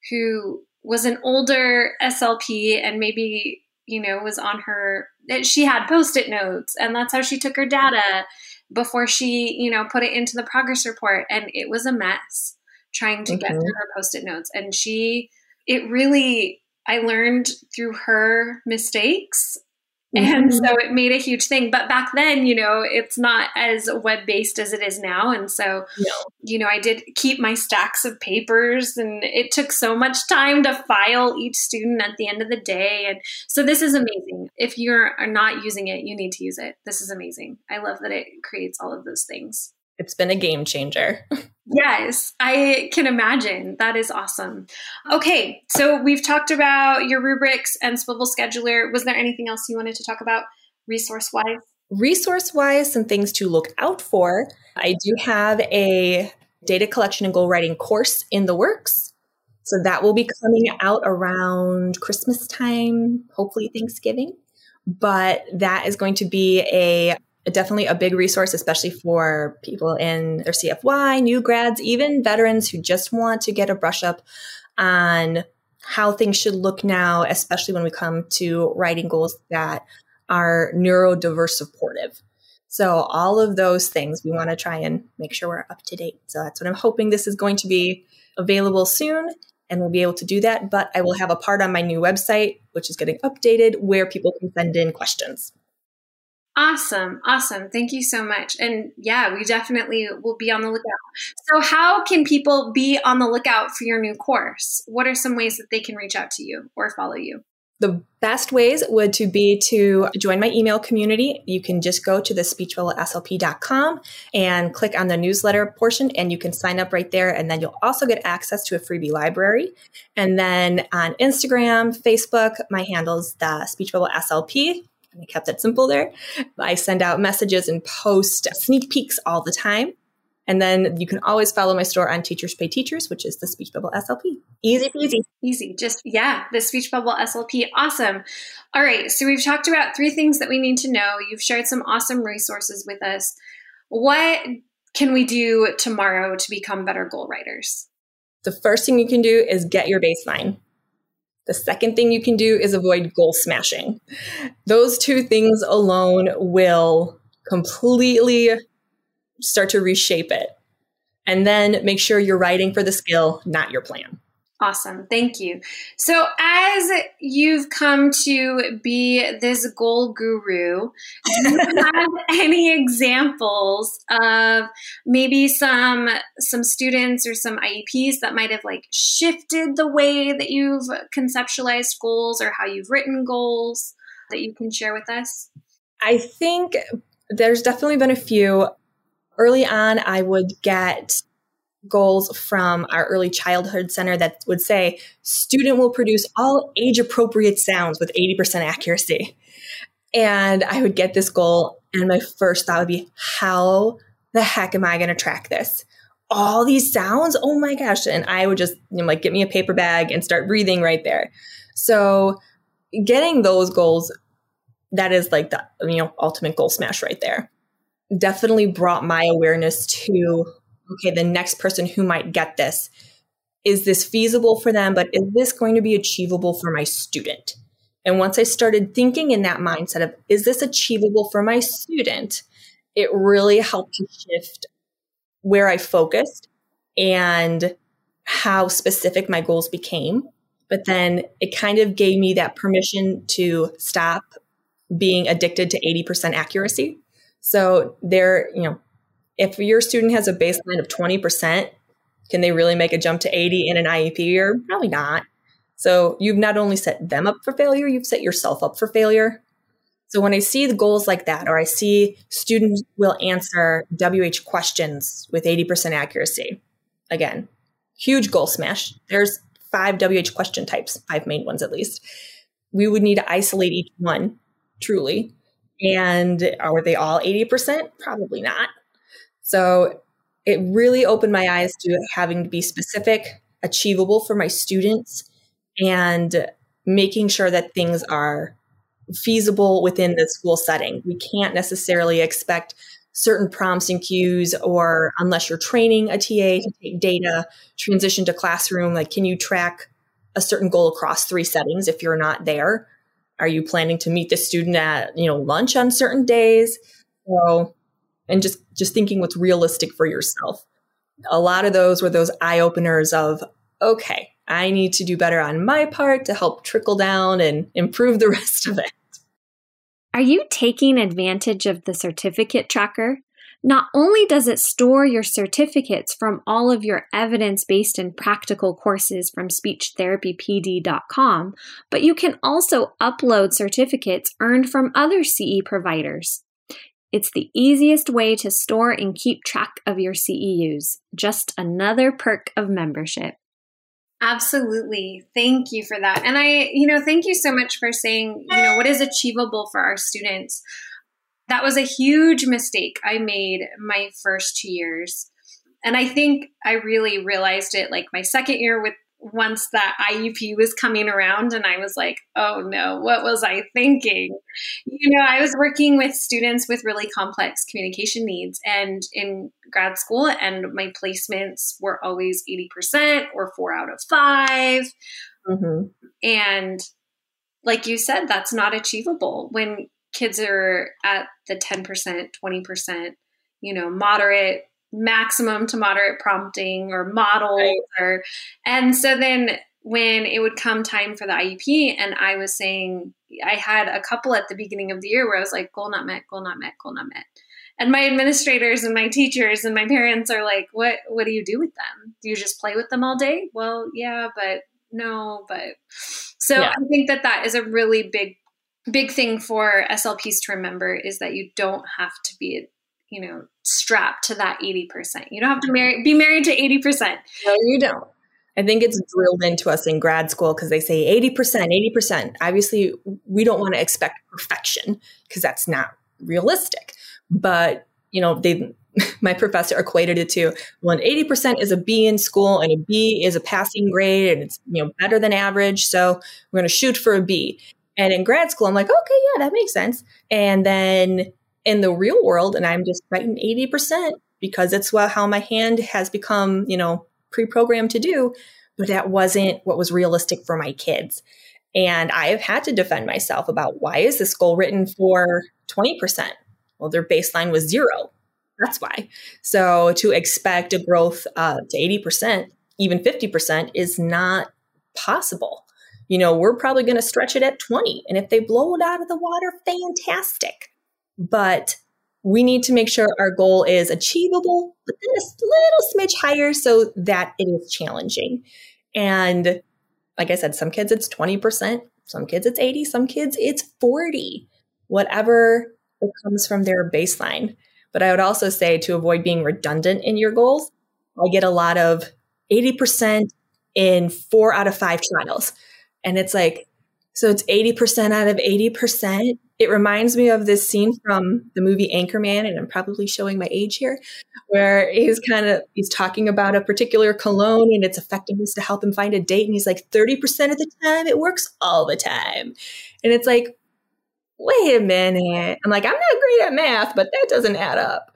who was an older S L P, and maybe, you know, was on her, she had Post-it notes, and that's how she took her data before she, you know, put it into the progress report. And it was a mess trying to mm-hmm. get through her Post-it notes. And she, it really, I learned through her mistakes. Mm-hmm. And so it made a huge thing. But back then, you know, it's not as web-based as it is now. And so, no. you know, I did keep my stacks of papers, and it took so much time to file each student at the end of the day. And so this is amazing. If you're not using it, you need to use it. This is amazing. I love that it creates all of those things. It's been a game changer. Yes, I can imagine. That is awesome. Okay, so we've talked about your rubrics and Swivel Scheduler. Was there anything else you wanted to talk about resource-wise? Resource-wise, some things to look out for. I do have a data collection and goal writing course in the works. So that will be coming out around Christmas time, hopefully Thanksgiving. But that is going to be a definitely a big resource, especially for people in their C F Y, new grads, even veterans who just want to get a brush up on how things should look now, especially when we come to writing goals that are neurodiverse supportive. So all of those things we want to try and make sure we're up to date. So that's what I'm hoping. This is going to be available soon and we'll be able to do that. But I will have a part on my new website, which is getting updated, where people can send in questions. Awesome. Awesome. Thank you so much. And yeah, we definitely will be on the lookout. So how can people be on the lookout for your new course? What are some ways that they can reach out to you or follow you? The best ways would to be to join my email community. You can just go to the speech bubble S L P dot com and click on the newsletter portion, and you can sign up right there. And then you'll also get access to a freebie library. And then on Instagram, Facebook, my handle's the Speech Bubble S L P. I kept it simple there. I send out messages and post sneak peeks all the time. And then you can always follow my store on Teachers Pay Teachers, which is the Speech Bubble S L P. Easy peasy. Easy. Just, yeah, the Speech Bubble S L P. Awesome. All right. So we've talked about three things that we need to know. You've shared some awesome resources with us. What can we do tomorrow to become better goal writers? The first thing you can do is get your baseline. The second thing you can do is avoid goal smashing. Those two things alone will completely start to reshape it. And then make sure you're writing for the skill, not your plan. Awesome. Thank you. So as you've come to be this goal guru, do you have any examples of maybe some some students or some I E Ps that might have like shifted the way that you've conceptualized goals or how you've written goals that you can share with us? I think there's definitely been a few. Early on, I would get goals from our early childhood center that would say, student will produce all age-appropriate sounds with eighty percent accuracy. And I would get this goal, and my first thought would be, how the heck am I going to track this? All these sounds? Oh my gosh. And I would just, you know, like get me a paper bag and start breathing right there. So getting those goals, that is like the, you know, ultimate goal smash right there. Definitely brought my awareness to, okay, the next person who might get this, is this feasible for them, but is this going to be achievable for my student? And once I started thinking in that mindset of, is this achievable for my student? It really helped to shift where I focused and how specific my goals became. But then it kind of gave me that permission to stop being addicted to eighty percent accuracy. So there, you know, if your student has a baseline of twenty percent, can they really make a jump to eighty in an I E P year? Probably not. So you've not only set them up for failure, you've set yourself up for failure. So when I see the goals like that, or I see students will answer W H questions with eighty percent accuracy, again, huge goal smash. There's five W H question types, five main ones at least. We would need to isolate each one, truly. And are they all eighty percent? Probably not. So it really opened my eyes to having to be specific, achievable for my students, and making sure that things are feasible within the school setting. We can't necessarily expect certain prompts and cues, or unless you're training a T A to take data, transition to classroom, like can you track a certain goal across three settings if you're not there? Are you planning to meet the student at, you know, lunch on certain days? So, and just, just thinking what's realistic for yourself. A lot of those were those eye openers of, okay, I need to do better on my part to help trickle down and improve the rest of it. Are you taking advantage of the certificate tracker? Not only does it store your certificates from all of your evidence-based and practical courses from speech therapy p d dot com, but you can also upload certificates earned from other C E providers. It's the easiest way to store and keep track of your C E Us. Just another perk of membership. Absolutely. Thank you for that. And I, you know, thank you so much for saying, you know, what is achievable for our students. That was a huge mistake I made my first two years. And I think I really realized it like my second year with once that I E P was coming around, and I was like, oh no, what was I thinking? You know, I was working with students with really complex communication needs and in grad school, and my placements were always eighty percent or four out of five. Mm-hmm. And like you said, that's not achievable when kids are at the ten percent, twenty percent, you know, moderate, maximum to moderate prompting or models. Right. or, and so then when it would come time for the I E P and I was saying, I had a couple at the beginning of the year where I was like, goal not met, goal not met, goal not met. And my administrators and my teachers and my parents are like, what, what do you do with them? Do you just play with them all day? Well, yeah, but no, but so yeah. I think that that is a really big, big thing for S L Ps to remember is that you don't have to be, you know, strapped to that eighty percent. You don't have to marry, be married to eighty percent. No, you don't. I think it's drilled into us in grad school because they say eighty percent, eighty percent. Obviously, we don't want to expect perfection because that's not realistic. But, you know, they, my professor equated it to when eighty percent is a B in school and a B is a passing grade and it's, you know, better than average. So we're going to shoot for a B. And in grad school, I'm like, okay, yeah, that makes sense. And then in the real world, and I'm just writing eighty percent because it's well, how my hand has become, you know, pre-programmed to do, but that wasn't what was realistic for my kids. And I have had to defend myself about why is this goal written for twenty percent? Well, their baseline was zero. That's why. So to expect a growth uh, to eighty percent, even fifty percent is not possible. You know, we're probably going to stretch it at twenty. And if they blow it out of the water, fantastic. But we need to make sure our goal is achievable, but then a little smidge higher so that it is challenging. And like I said, some kids it's twenty percent, some kids it's eighty, some kids it's forty, whatever it comes from their baseline. But I would also say to avoid being redundant in your goals, I get a lot of eighty percent in four out of five trials. And it's like, so it's eighty percent out of eighty percent. It reminds me of this scene from the movie Anchorman, and I'm probably showing my age here, where he's kind of, he's talking about a particular cologne and its effectiveness to help him find a date. And he's like, thirty percent of the time, it works all the time. And it's like, wait a minute. I'm like, I'm not great at math, but that doesn't add up.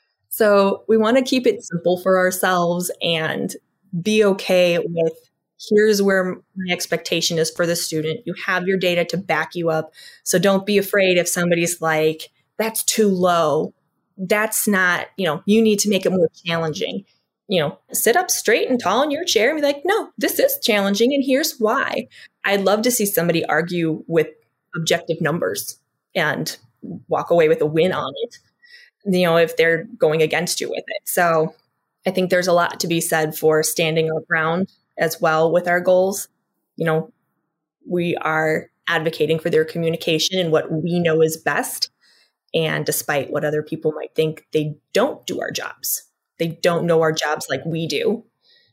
So we want to keep it simple for ourselves and be okay with, here's where my expectation is for the student. You have your data to back you up. So don't be afraid if somebody's like, that's too low. That's not, you know, you need to make it more challenging. You know, sit up straight and tall in your chair and be like, no, this is challenging. And here's why. I'd love to see somebody argue with objective numbers and walk away with a win on it, you know, if they're going against you with it. So I think there's a lot to be said for standing our ground as well with our goals. You know, we are advocating for their communication and what we know is best. And despite what other people might think, they don't do our jobs. They don't know our jobs like we do.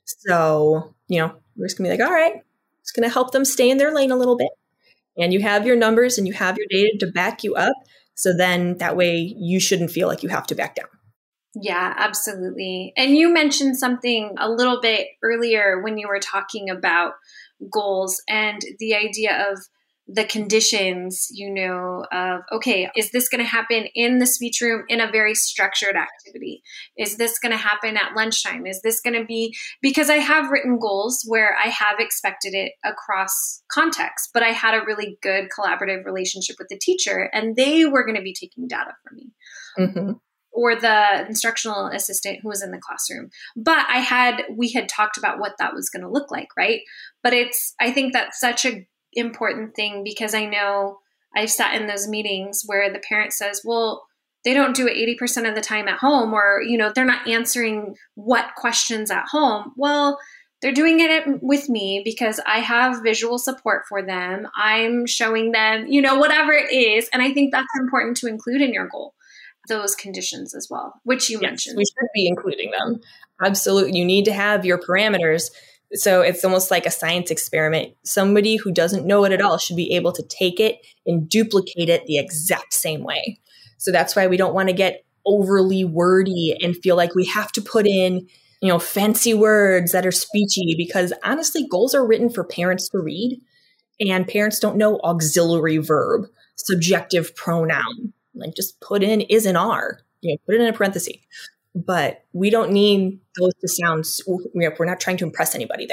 So, you know, we're just gonna be like, all right, it's gonna help them stay in their lane a little bit. And you have your numbers and you have your data to back you up. So then that way you shouldn't feel like you have to back down. Yeah, absolutely. And you mentioned something a little bit earlier when you were talking about goals and the idea of the conditions, you know, of, okay, is this going to happen in the speech room in a very structured activity? Is this going to happen at lunchtime? Is this going to be, because I have written goals where I have expected it across context, but I had a really good collaborative relationship with the teacher and they were going to be taking data from me. Mm-hmm. Or the instructional assistant who was in the classroom. But I had, we had talked about what that was going to look like, right? But it's, I think that's such a important thing because I know I've sat in those meetings where the parent says, well, they don't do it eighty percent of the time at home, or, you know, they're not answering what questions at home. Well, they're doing it with me because I have visual support for them. I'm showing them, you know, whatever it is. And I think that's important to include in your goal, those conditions as well, which you yes, mentioned. We should be including them. Absolutely. You need to have your parameters. So it's almost like a science experiment. Somebody who doesn't know it at all should be able to take it and duplicate it the exact same way. So that's why we don't want to get overly wordy and feel like we have to put in, you know, fancy words that are speechy, because honestly, goals are written for parents to read, and parents don't know auxiliary verb, subjective pronoun. Like just put in is an R, you know, put it in a parenthesis. But we don't need those to sound, we're not trying to impress anybody there.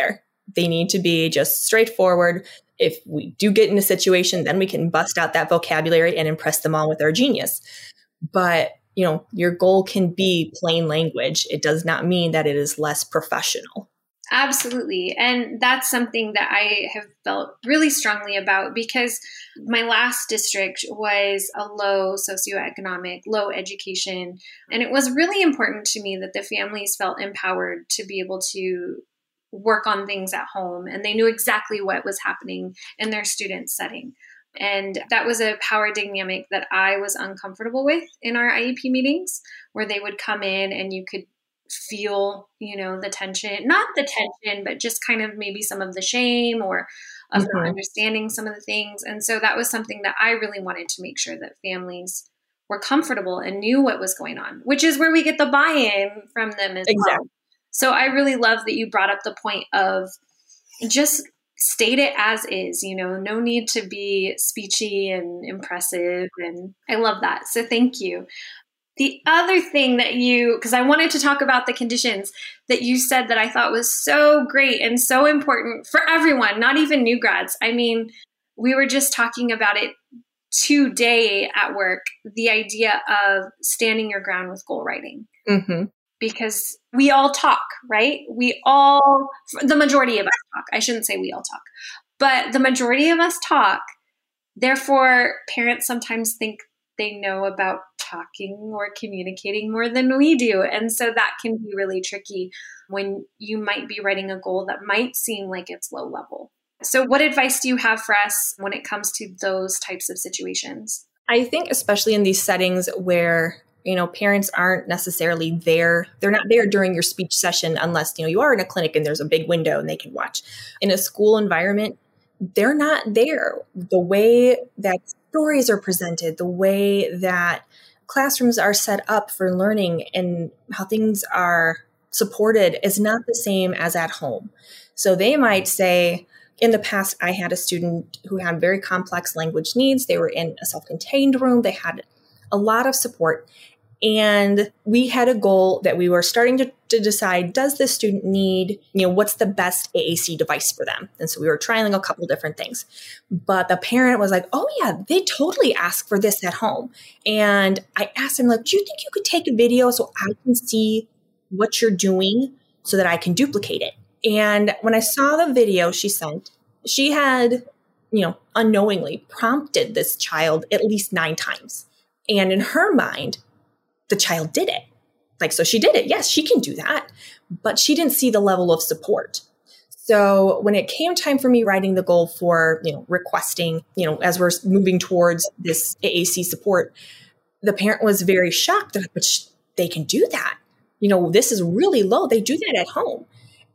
They need to be just straightforward. If we do get in a situation, then we can bust out that vocabulary and impress them all with our genius. But, you know, your goal can be plain language. It does not mean that it is less professional. Absolutely. And that's something that I have felt really strongly about, because my last district was a low socioeconomic, low education. And it was really important to me that the families felt empowered to be able to work on things at home, and they knew exactly what was happening in their student setting. And that was a power dynamic that I was uncomfortable with in our I E P meetings, where they would come in and you could feel, you know, the tension, not the tension, but just kind of maybe some of the shame or of mm-hmm. not understanding some of the things. And so that was something that I really wanted to make sure that families were comfortable and knew what was going on, which is where we get the buy-in from them as exactly. well. So I really love that you brought up the point of just state it as is, you know, no need to be speechy and impressive. And I love that. So thank you. The other thing that you, because I wanted to talk about the conditions that you said that I thought was so great and so important for everyone, not even new grads. I mean, we were just talking about it today at work, the idea of standing your ground with goal writing. Mm-hmm. Because we all talk, right? We all, the majority of us talk. I shouldn't say we all talk, but the majority of us talk. Therefore, parents sometimes think they know about talking or communicating more than we do. And so that can be really tricky when you might be writing a goal that might seem like it's low level. So what advice do you have for us when it comes to those types of situations? I think especially in these settings where, you know, parents aren't necessarily there. They're not there during your speech session unless, you know, you are in a clinic and there's a big window and they can watch. In a school environment, they're not there. The way that stories are presented, the way that classrooms are set up for learning and how things are supported is not the same as at home. So they might say, in the past, I had a student who had very complex language needs. They were in a self-contained room. They had a lot of support. And we had a goal that we were starting to, to decide, does this student need, you know, what's the best A A C device for them? And so we were trialing a couple different things. But the parent was like, oh yeah, they totally ask for this at home. And I asked him, like, do you think you could take a video so I can see what you're doing so that I can duplicate it? And when I saw the video she sent, she had, you know, unknowingly prompted this child at least nine times. And in her mind, the child did it. Like, so she did it. Yes, she can do that. But she didn't see the level of support. So when it came time for me writing the goal for, you know, requesting, you know, as we're moving towards this A A C support, the parent was very shocked. But sh- they can do that. You know, this is really low. They do that at home.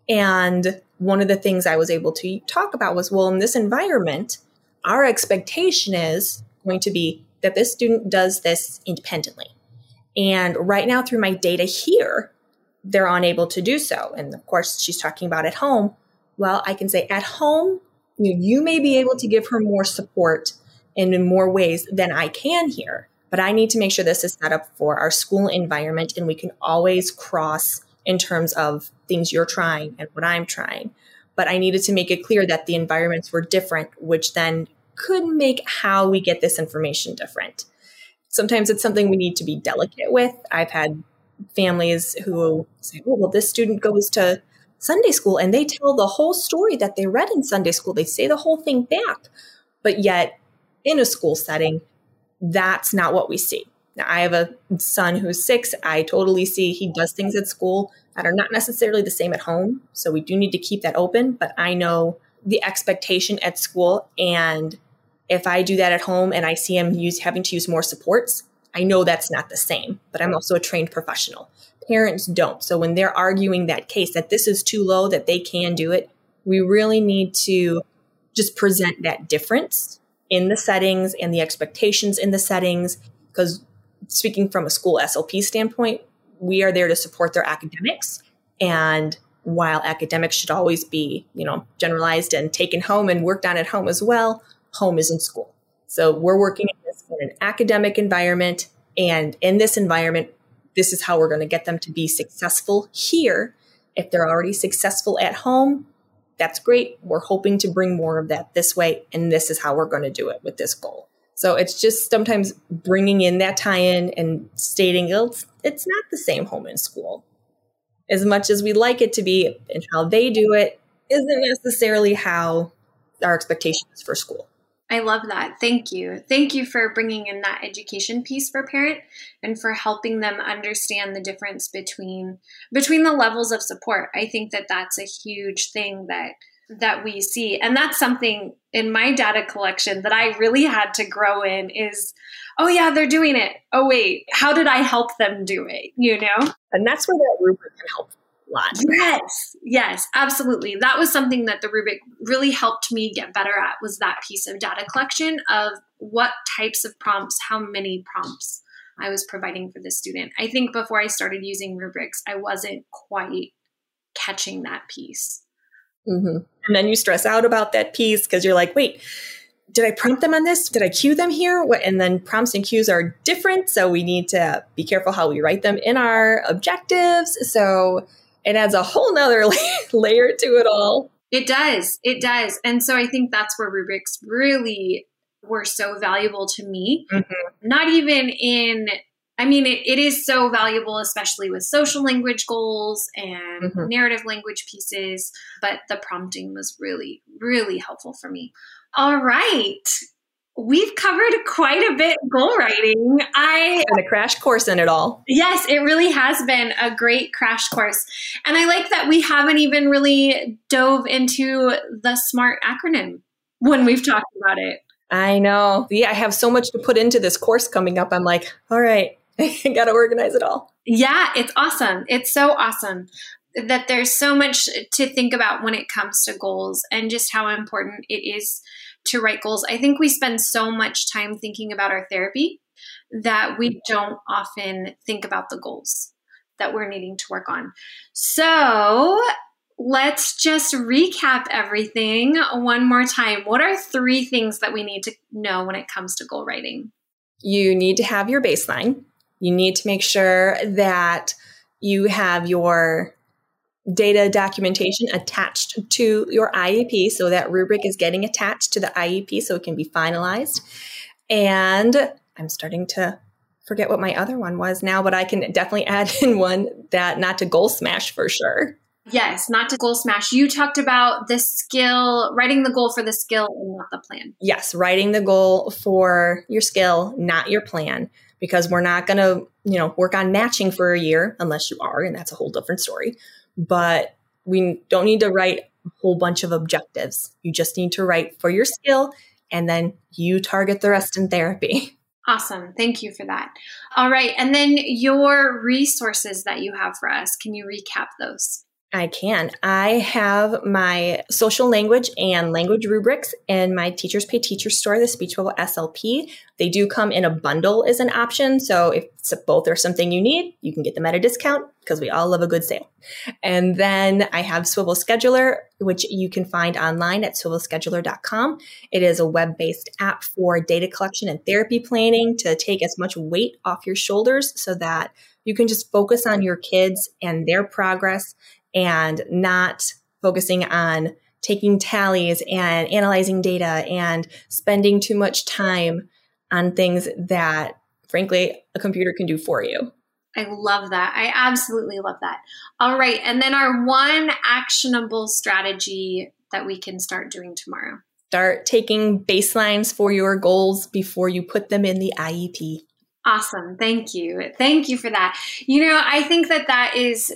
And one of the things I was able to talk about was, well, in this environment, our expectation is going to be that this student does this independently. And right now through my data here, they're unable to do so. And of course, she's talking about at home. Well, I can say at home, you, you may be able to give her more support and in more ways than I can here. But I need to make sure this is set up for our school environment, and we can always cross in terms of things you're trying and what I'm trying. But I needed to make it clear that the environments were different, which then could make how we get this information different. Sometimes it's something we need to be delicate with. I've had families who say, oh, well, this student goes to Sunday school and they tell the whole story that they read in Sunday school. They say the whole thing back. But yet in a school setting, that's not what we see. Now, I have a son who's six. I totally see he does things at school that are not necessarily the same at home. So we do need to keep that open. But I know the expectation at school, and if I do that at home and I see him use, having to use more supports, I know that's not the same, but I'm also a trained professional. Parents don't. So when they're arguing that case that this is too low, that they can do it, we really need to just present that difference in the settings and the expectations in the settings. Because speaking from a school S L P standpoint, we are there to support their academics. And while academics should always be, you know, generalized and taken home and worked on at home as well, home is in school. So we're working in, this, in an academic environment. And in this environment, this is how we're going to get them to be successful here. If they're already successful at home, that's great. We're hoping to bring more of that this way. And this is how we're going to do it with this goal. So it's just sometimes bringing in that tie-in and stating it's, it's not the same home and school. As much as we like it to be, and how they do it isn't necessarily how our expectation is for school. I love that. Thank you. Thank you for bringing in that education piece for parent and for helping them understand the difference between between the levels of support. I think that that's a huge thing that that we see. And that's something in my data collection that I really had to grow in is, oh yeah, they're doing it. Oh wait, how did I help them do it? You know? And that's where that rubric can help a lot. Yes, yes, absolutely. That was something that the rubric really helped me get better at, was that piece of data collection of what types of prompts, how many prompts I was providing for the student. I think before I started using rubrics, I wasn't quite catching that piece. Mm-hmm. And then you stress out about that piece because you're like, wait, did I prompt them on this? Did I cue them here? What? And then prompts and cues are different. So we need to be careful how we write them in our objectives. So it adds a whole nother layer to it all. It does. It does. And so I think that's where rubrics really were so valuable to me. Mm-hmm. Not even in, I mean, it, it is so valuable, especially with social language goals and mm-hmm. narrative language pieces, but the prompting was really, really helpful for me. All right. We've covered quite a bit goal writing. I and a crash course in it all. Yes, it really has been a great crash course. And I like that we haven't even really dove into the SMART acronym when we've talked about it. I know. Yeah, I have so much to put into this course coming up. I'm like, all right, I got to organize it all. Yeah, it's awesome. It's so awesome that there's so much to think about when it comes to goals and just how important it is to write goals. I think we spend so much time thinking about our therapy that we don't often think about the goals that we're needing to work on. So let's just recap everything one more time. What are three things that we need to know when it comes to goal writing? You need to have your baseline. You need to make sure that you have your data documentation attached to your I E P. So that rubric is getting attached to the I E P so it can be finalized. And I'm starting to forget what my other one was now, but I can definitely add in one that not to goal smash for sure. Yes, not to goal smash. You talked about the skill, writing the goal for the skill and not the plan. Yes, writing the goal for your skill, not your plan, because we're not going to, you know, work on matching for a year unless you are, and that's a whole different story. But we don't need to write a whole bunch of objectives. You just need to write for your skill, and then you target the rest in therapy. Awesome. Thank you for that. All right. And then your resources that you have for us, can you recap those? I can. I have my social language and language rubrics in my Teachers Pay Teachers store, the Speech Bubble S L P. They do come in a bundle as an option. So if both are something you need, you can get them at a discount because we all love a good sale. And then I have Swivel Scheduler, which you can find online at swivel scheduler dot com. It is a web-based app for data collection and therapy planning to take as much weight off your shoulders so that you can just focus on your kids and their progress and not focusing on taking tallies and analyzing data and spending too much time on things that, frankly, a computer can do for you. I love that. I absolutely love that. All right. And then our one actionable strategy that we can start doing tomorrow. Start taking baselines for your goals before you put them in the I E P. Awesome. Thank you. Thank you for that. You know, I think that that is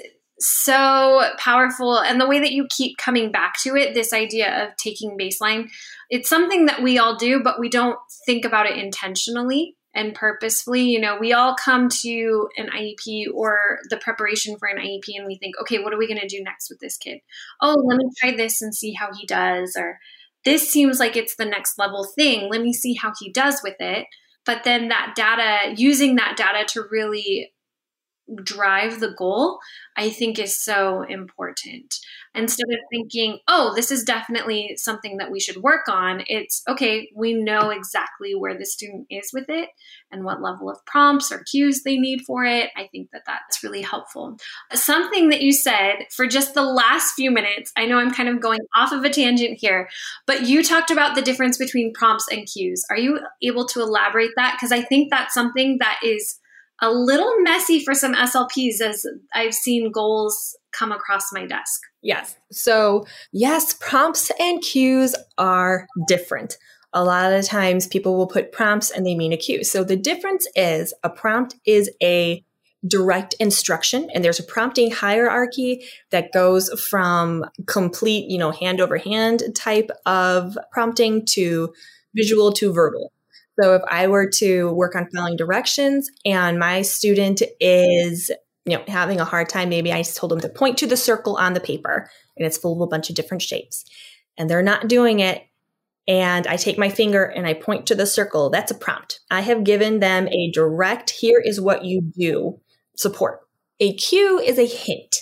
so powerful. And the way that you keep coming back to it, this idea of taking baseline, it's something that we all do, but we don't think about it intentionally and purposefully. You know, we all come to an I E P or the preparation for an I E P and we think, okay, what are we going to do next with this kid? Oh, let me try this and see how he does. Or this seems like it's the next level thing. Let me see how he does with it. But then that data, using that data to really drive the goal, I think is so important. Instead of thinking, oh, this is definitely something that we should work on, it's, okay, we know exactly where the student is with it and what level of prompts or cues they need for it. I think that that's really helpful. Something that you said for just the last few minutes, I know I'm kind of going off of a tangent here, but you talked about the difference between prompts and cues. Are you able to elaborate that? Because I think that's something that is a little messy for some S L Ps as I've seen goals come across my desk. Yes. So yes, prompts and cues are different. A lot of the times people will put prompts and they mean a cue. So the difference is a prompt is a direct instruction, and there's a prompting hierarchy that goes from complete, you know, hand over hand type of prompting to visual to verbal. So if I were to work on following directions and my student is, you know, having a hard time, maybe I just told them to point to the circle on the paper and it's full of a bunch of different shapes and they're not doing it. And I take my finger and I point to the circle. That's a prompt. I have given them a direct, here is what you do support. A cue is a hint.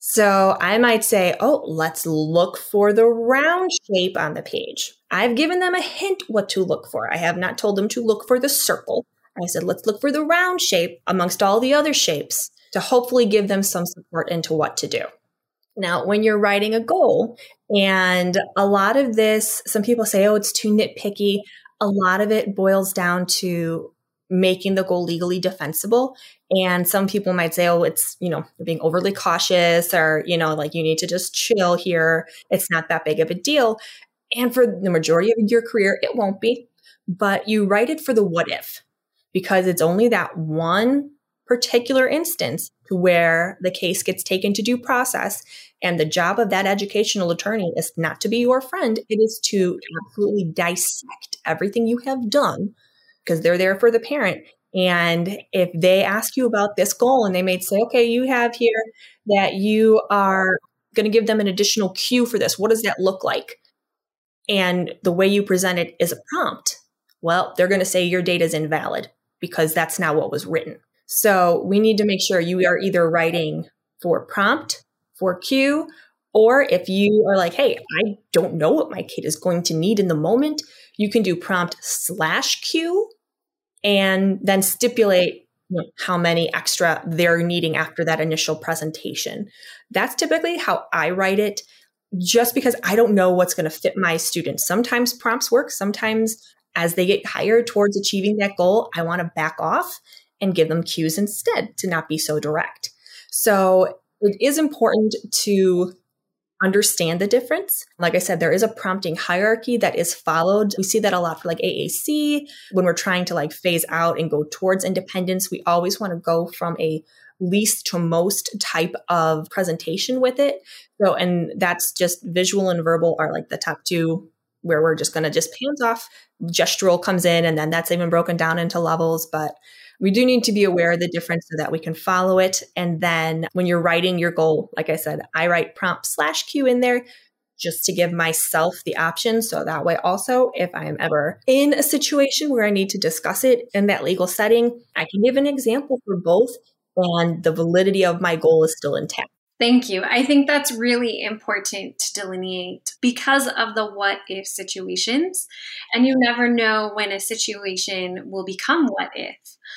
So I might say, oh, let's look for the round shape on the page. I've given them a hint what to look for. I have not told them to look for the circle. I said, let's look for the round shape amongst all the other shapes to hopefully give them some support into what to do. Now, when you're writing a goal, and a lot of this, some people say, oh, it's too nitpicky. A lot of it boils down to making the goal legally defensible. And some people might say, oh, it's, you know, you're being overly cautious, or, you know, like you need to just chill here. It's not that big of a deal. And for the majority of your career, it won't be. But you write it for the what if, because it's only that one particular instance to where the case gets taken to due process. And the job of that educational attorney is not to be your friend. It is to absolutely dissect everything you have done, because they're there for the parent. And if they ask you about this goal and they may say, okay, you have here that you are going to give them an additional cue for this. What does that look like? And the way you present it is a prompt. Well, they're going to say your data is invalid because that's not what was written. So we need to make sure you are either writing for prompt, for cue, or if you are like, hey, I don't know what my kid is going to need in the moment, you can do prompt slash cue and then stipulate, you know, how many extra they're needing after that initial presentation. That's typically how I write it, just because I don't know what's going to fit my students. Sometimes prompts work. Sometimes as they get higher towards achieving that goal, I want to back off and give them cues instead to not be so direct. So it is important to understand the difference. Like I said, there is a prompting hierarchy that is followed. We see that a lot for like A A C. When we're trying to like phase out and go towards independence, we always want to go from a least to most type of presentation with it. So, and that's just visual and verbal are like the top two, where we're just going to just hands off. Gestural comes in, and then that's even broken down into levels. But we do need to be aware of the difference so that we can follow it. And then when you're writing your goal, like I said, I write prompt slash cue in there just to give myself the option. So that way also, if I'm ever in a situation where I need to discuss it in that legal setting, I can give an example for both and the validity of my goal is still intact. Thank you. I think that's really important to delineate because of the what if situations. And you never know when a situation will become what if.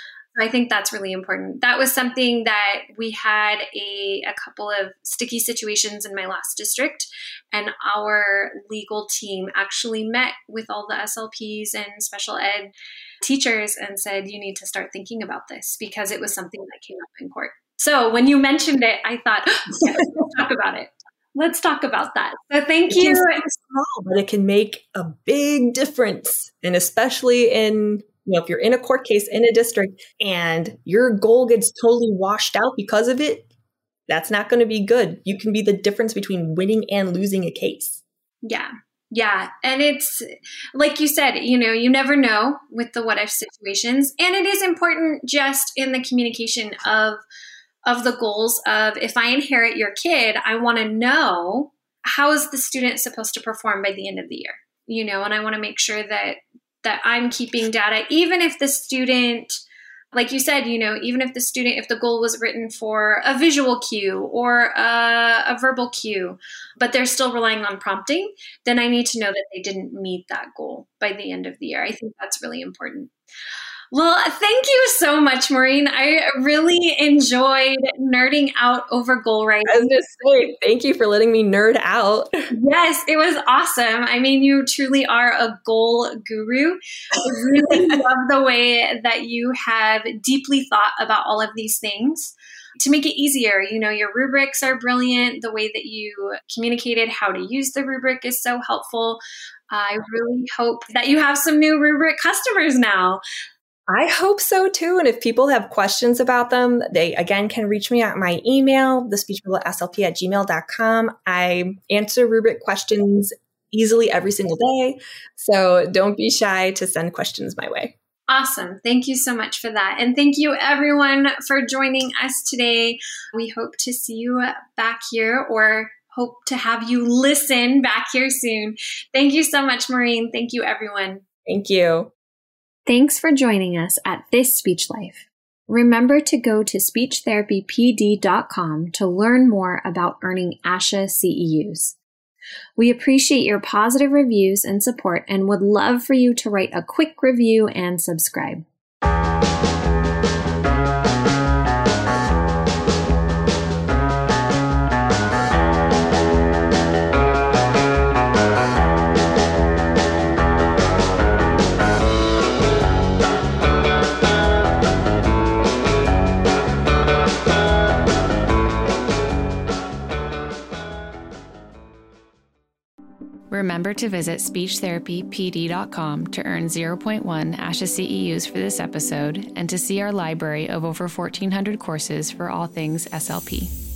I think that's really important. That was something that we had a, a couple of sticky situations in my last district, and our legal team actually met with all the S L Ps and special ed teachers and said, you need to start thinking about this, because it was something that came up in court. So when you mentioned it, I thought, oh, yes, let's talk about it. Let's talk about that. So thank you. It's small, but it can make a big difference. And especially in, you know, if you're in a court case in a district and your goal gets totally washed out because of it, that's not going to be good. You can be the difference between winning and losing a case. Yeah. Yeah. And it's like you said, you know, you never know with the what if situations. And it is important just in the communication of of the goals of, if I inherit your kid, I want to know, how is the student supposed to perform by the end of the year? You know, and I want to make sure that that I'm keeping data, even if the student Like you said, you know, even if the student, if the goal was written for a visual cue or a, a verbal cue, but they're still relying on prompting, then I need to know that they didn't meet that goal by the end of the year. I think that's really important. Well, thank you so much, Maureen. I really enjoyed nerding out over goal writing. I was going to say, thank you for letting me nerd out. Yes, it was awesome. I mean, you truly are a goal guru. I really love the way that you have deeply thought about all of these things to make it easier. You know, your rubrics are brilliant. The way that you communicated how to use the rubric is so helpful. I really hope that you have some new rubric customers now. I hope so too. And if people have questions about them, they again can reach me at my email, the speech bubble S L P at gmail dot com. I answer rubric questions easily every single day. So don't be shy to send questions my way. Awesome. Thank you so much for that. And thank you everyone for joining us today. We hope to see you back here or hope to have you listen back here soon. Thank you so much, Maureen. Thank you, everyone. Thank you. Thanks for joining us at This Speech Life. Remember to go to speech therapy p d dot com to learn more about earning A S H A C E Us. We appreciate your positive reviews and support and would love for you to write a quick review and subscribe. Remember to visit speech therapy p d dot com to earn zero point one A S H A C E Us for this episode and to see our library of over fourteen hundred courses for all things S L P.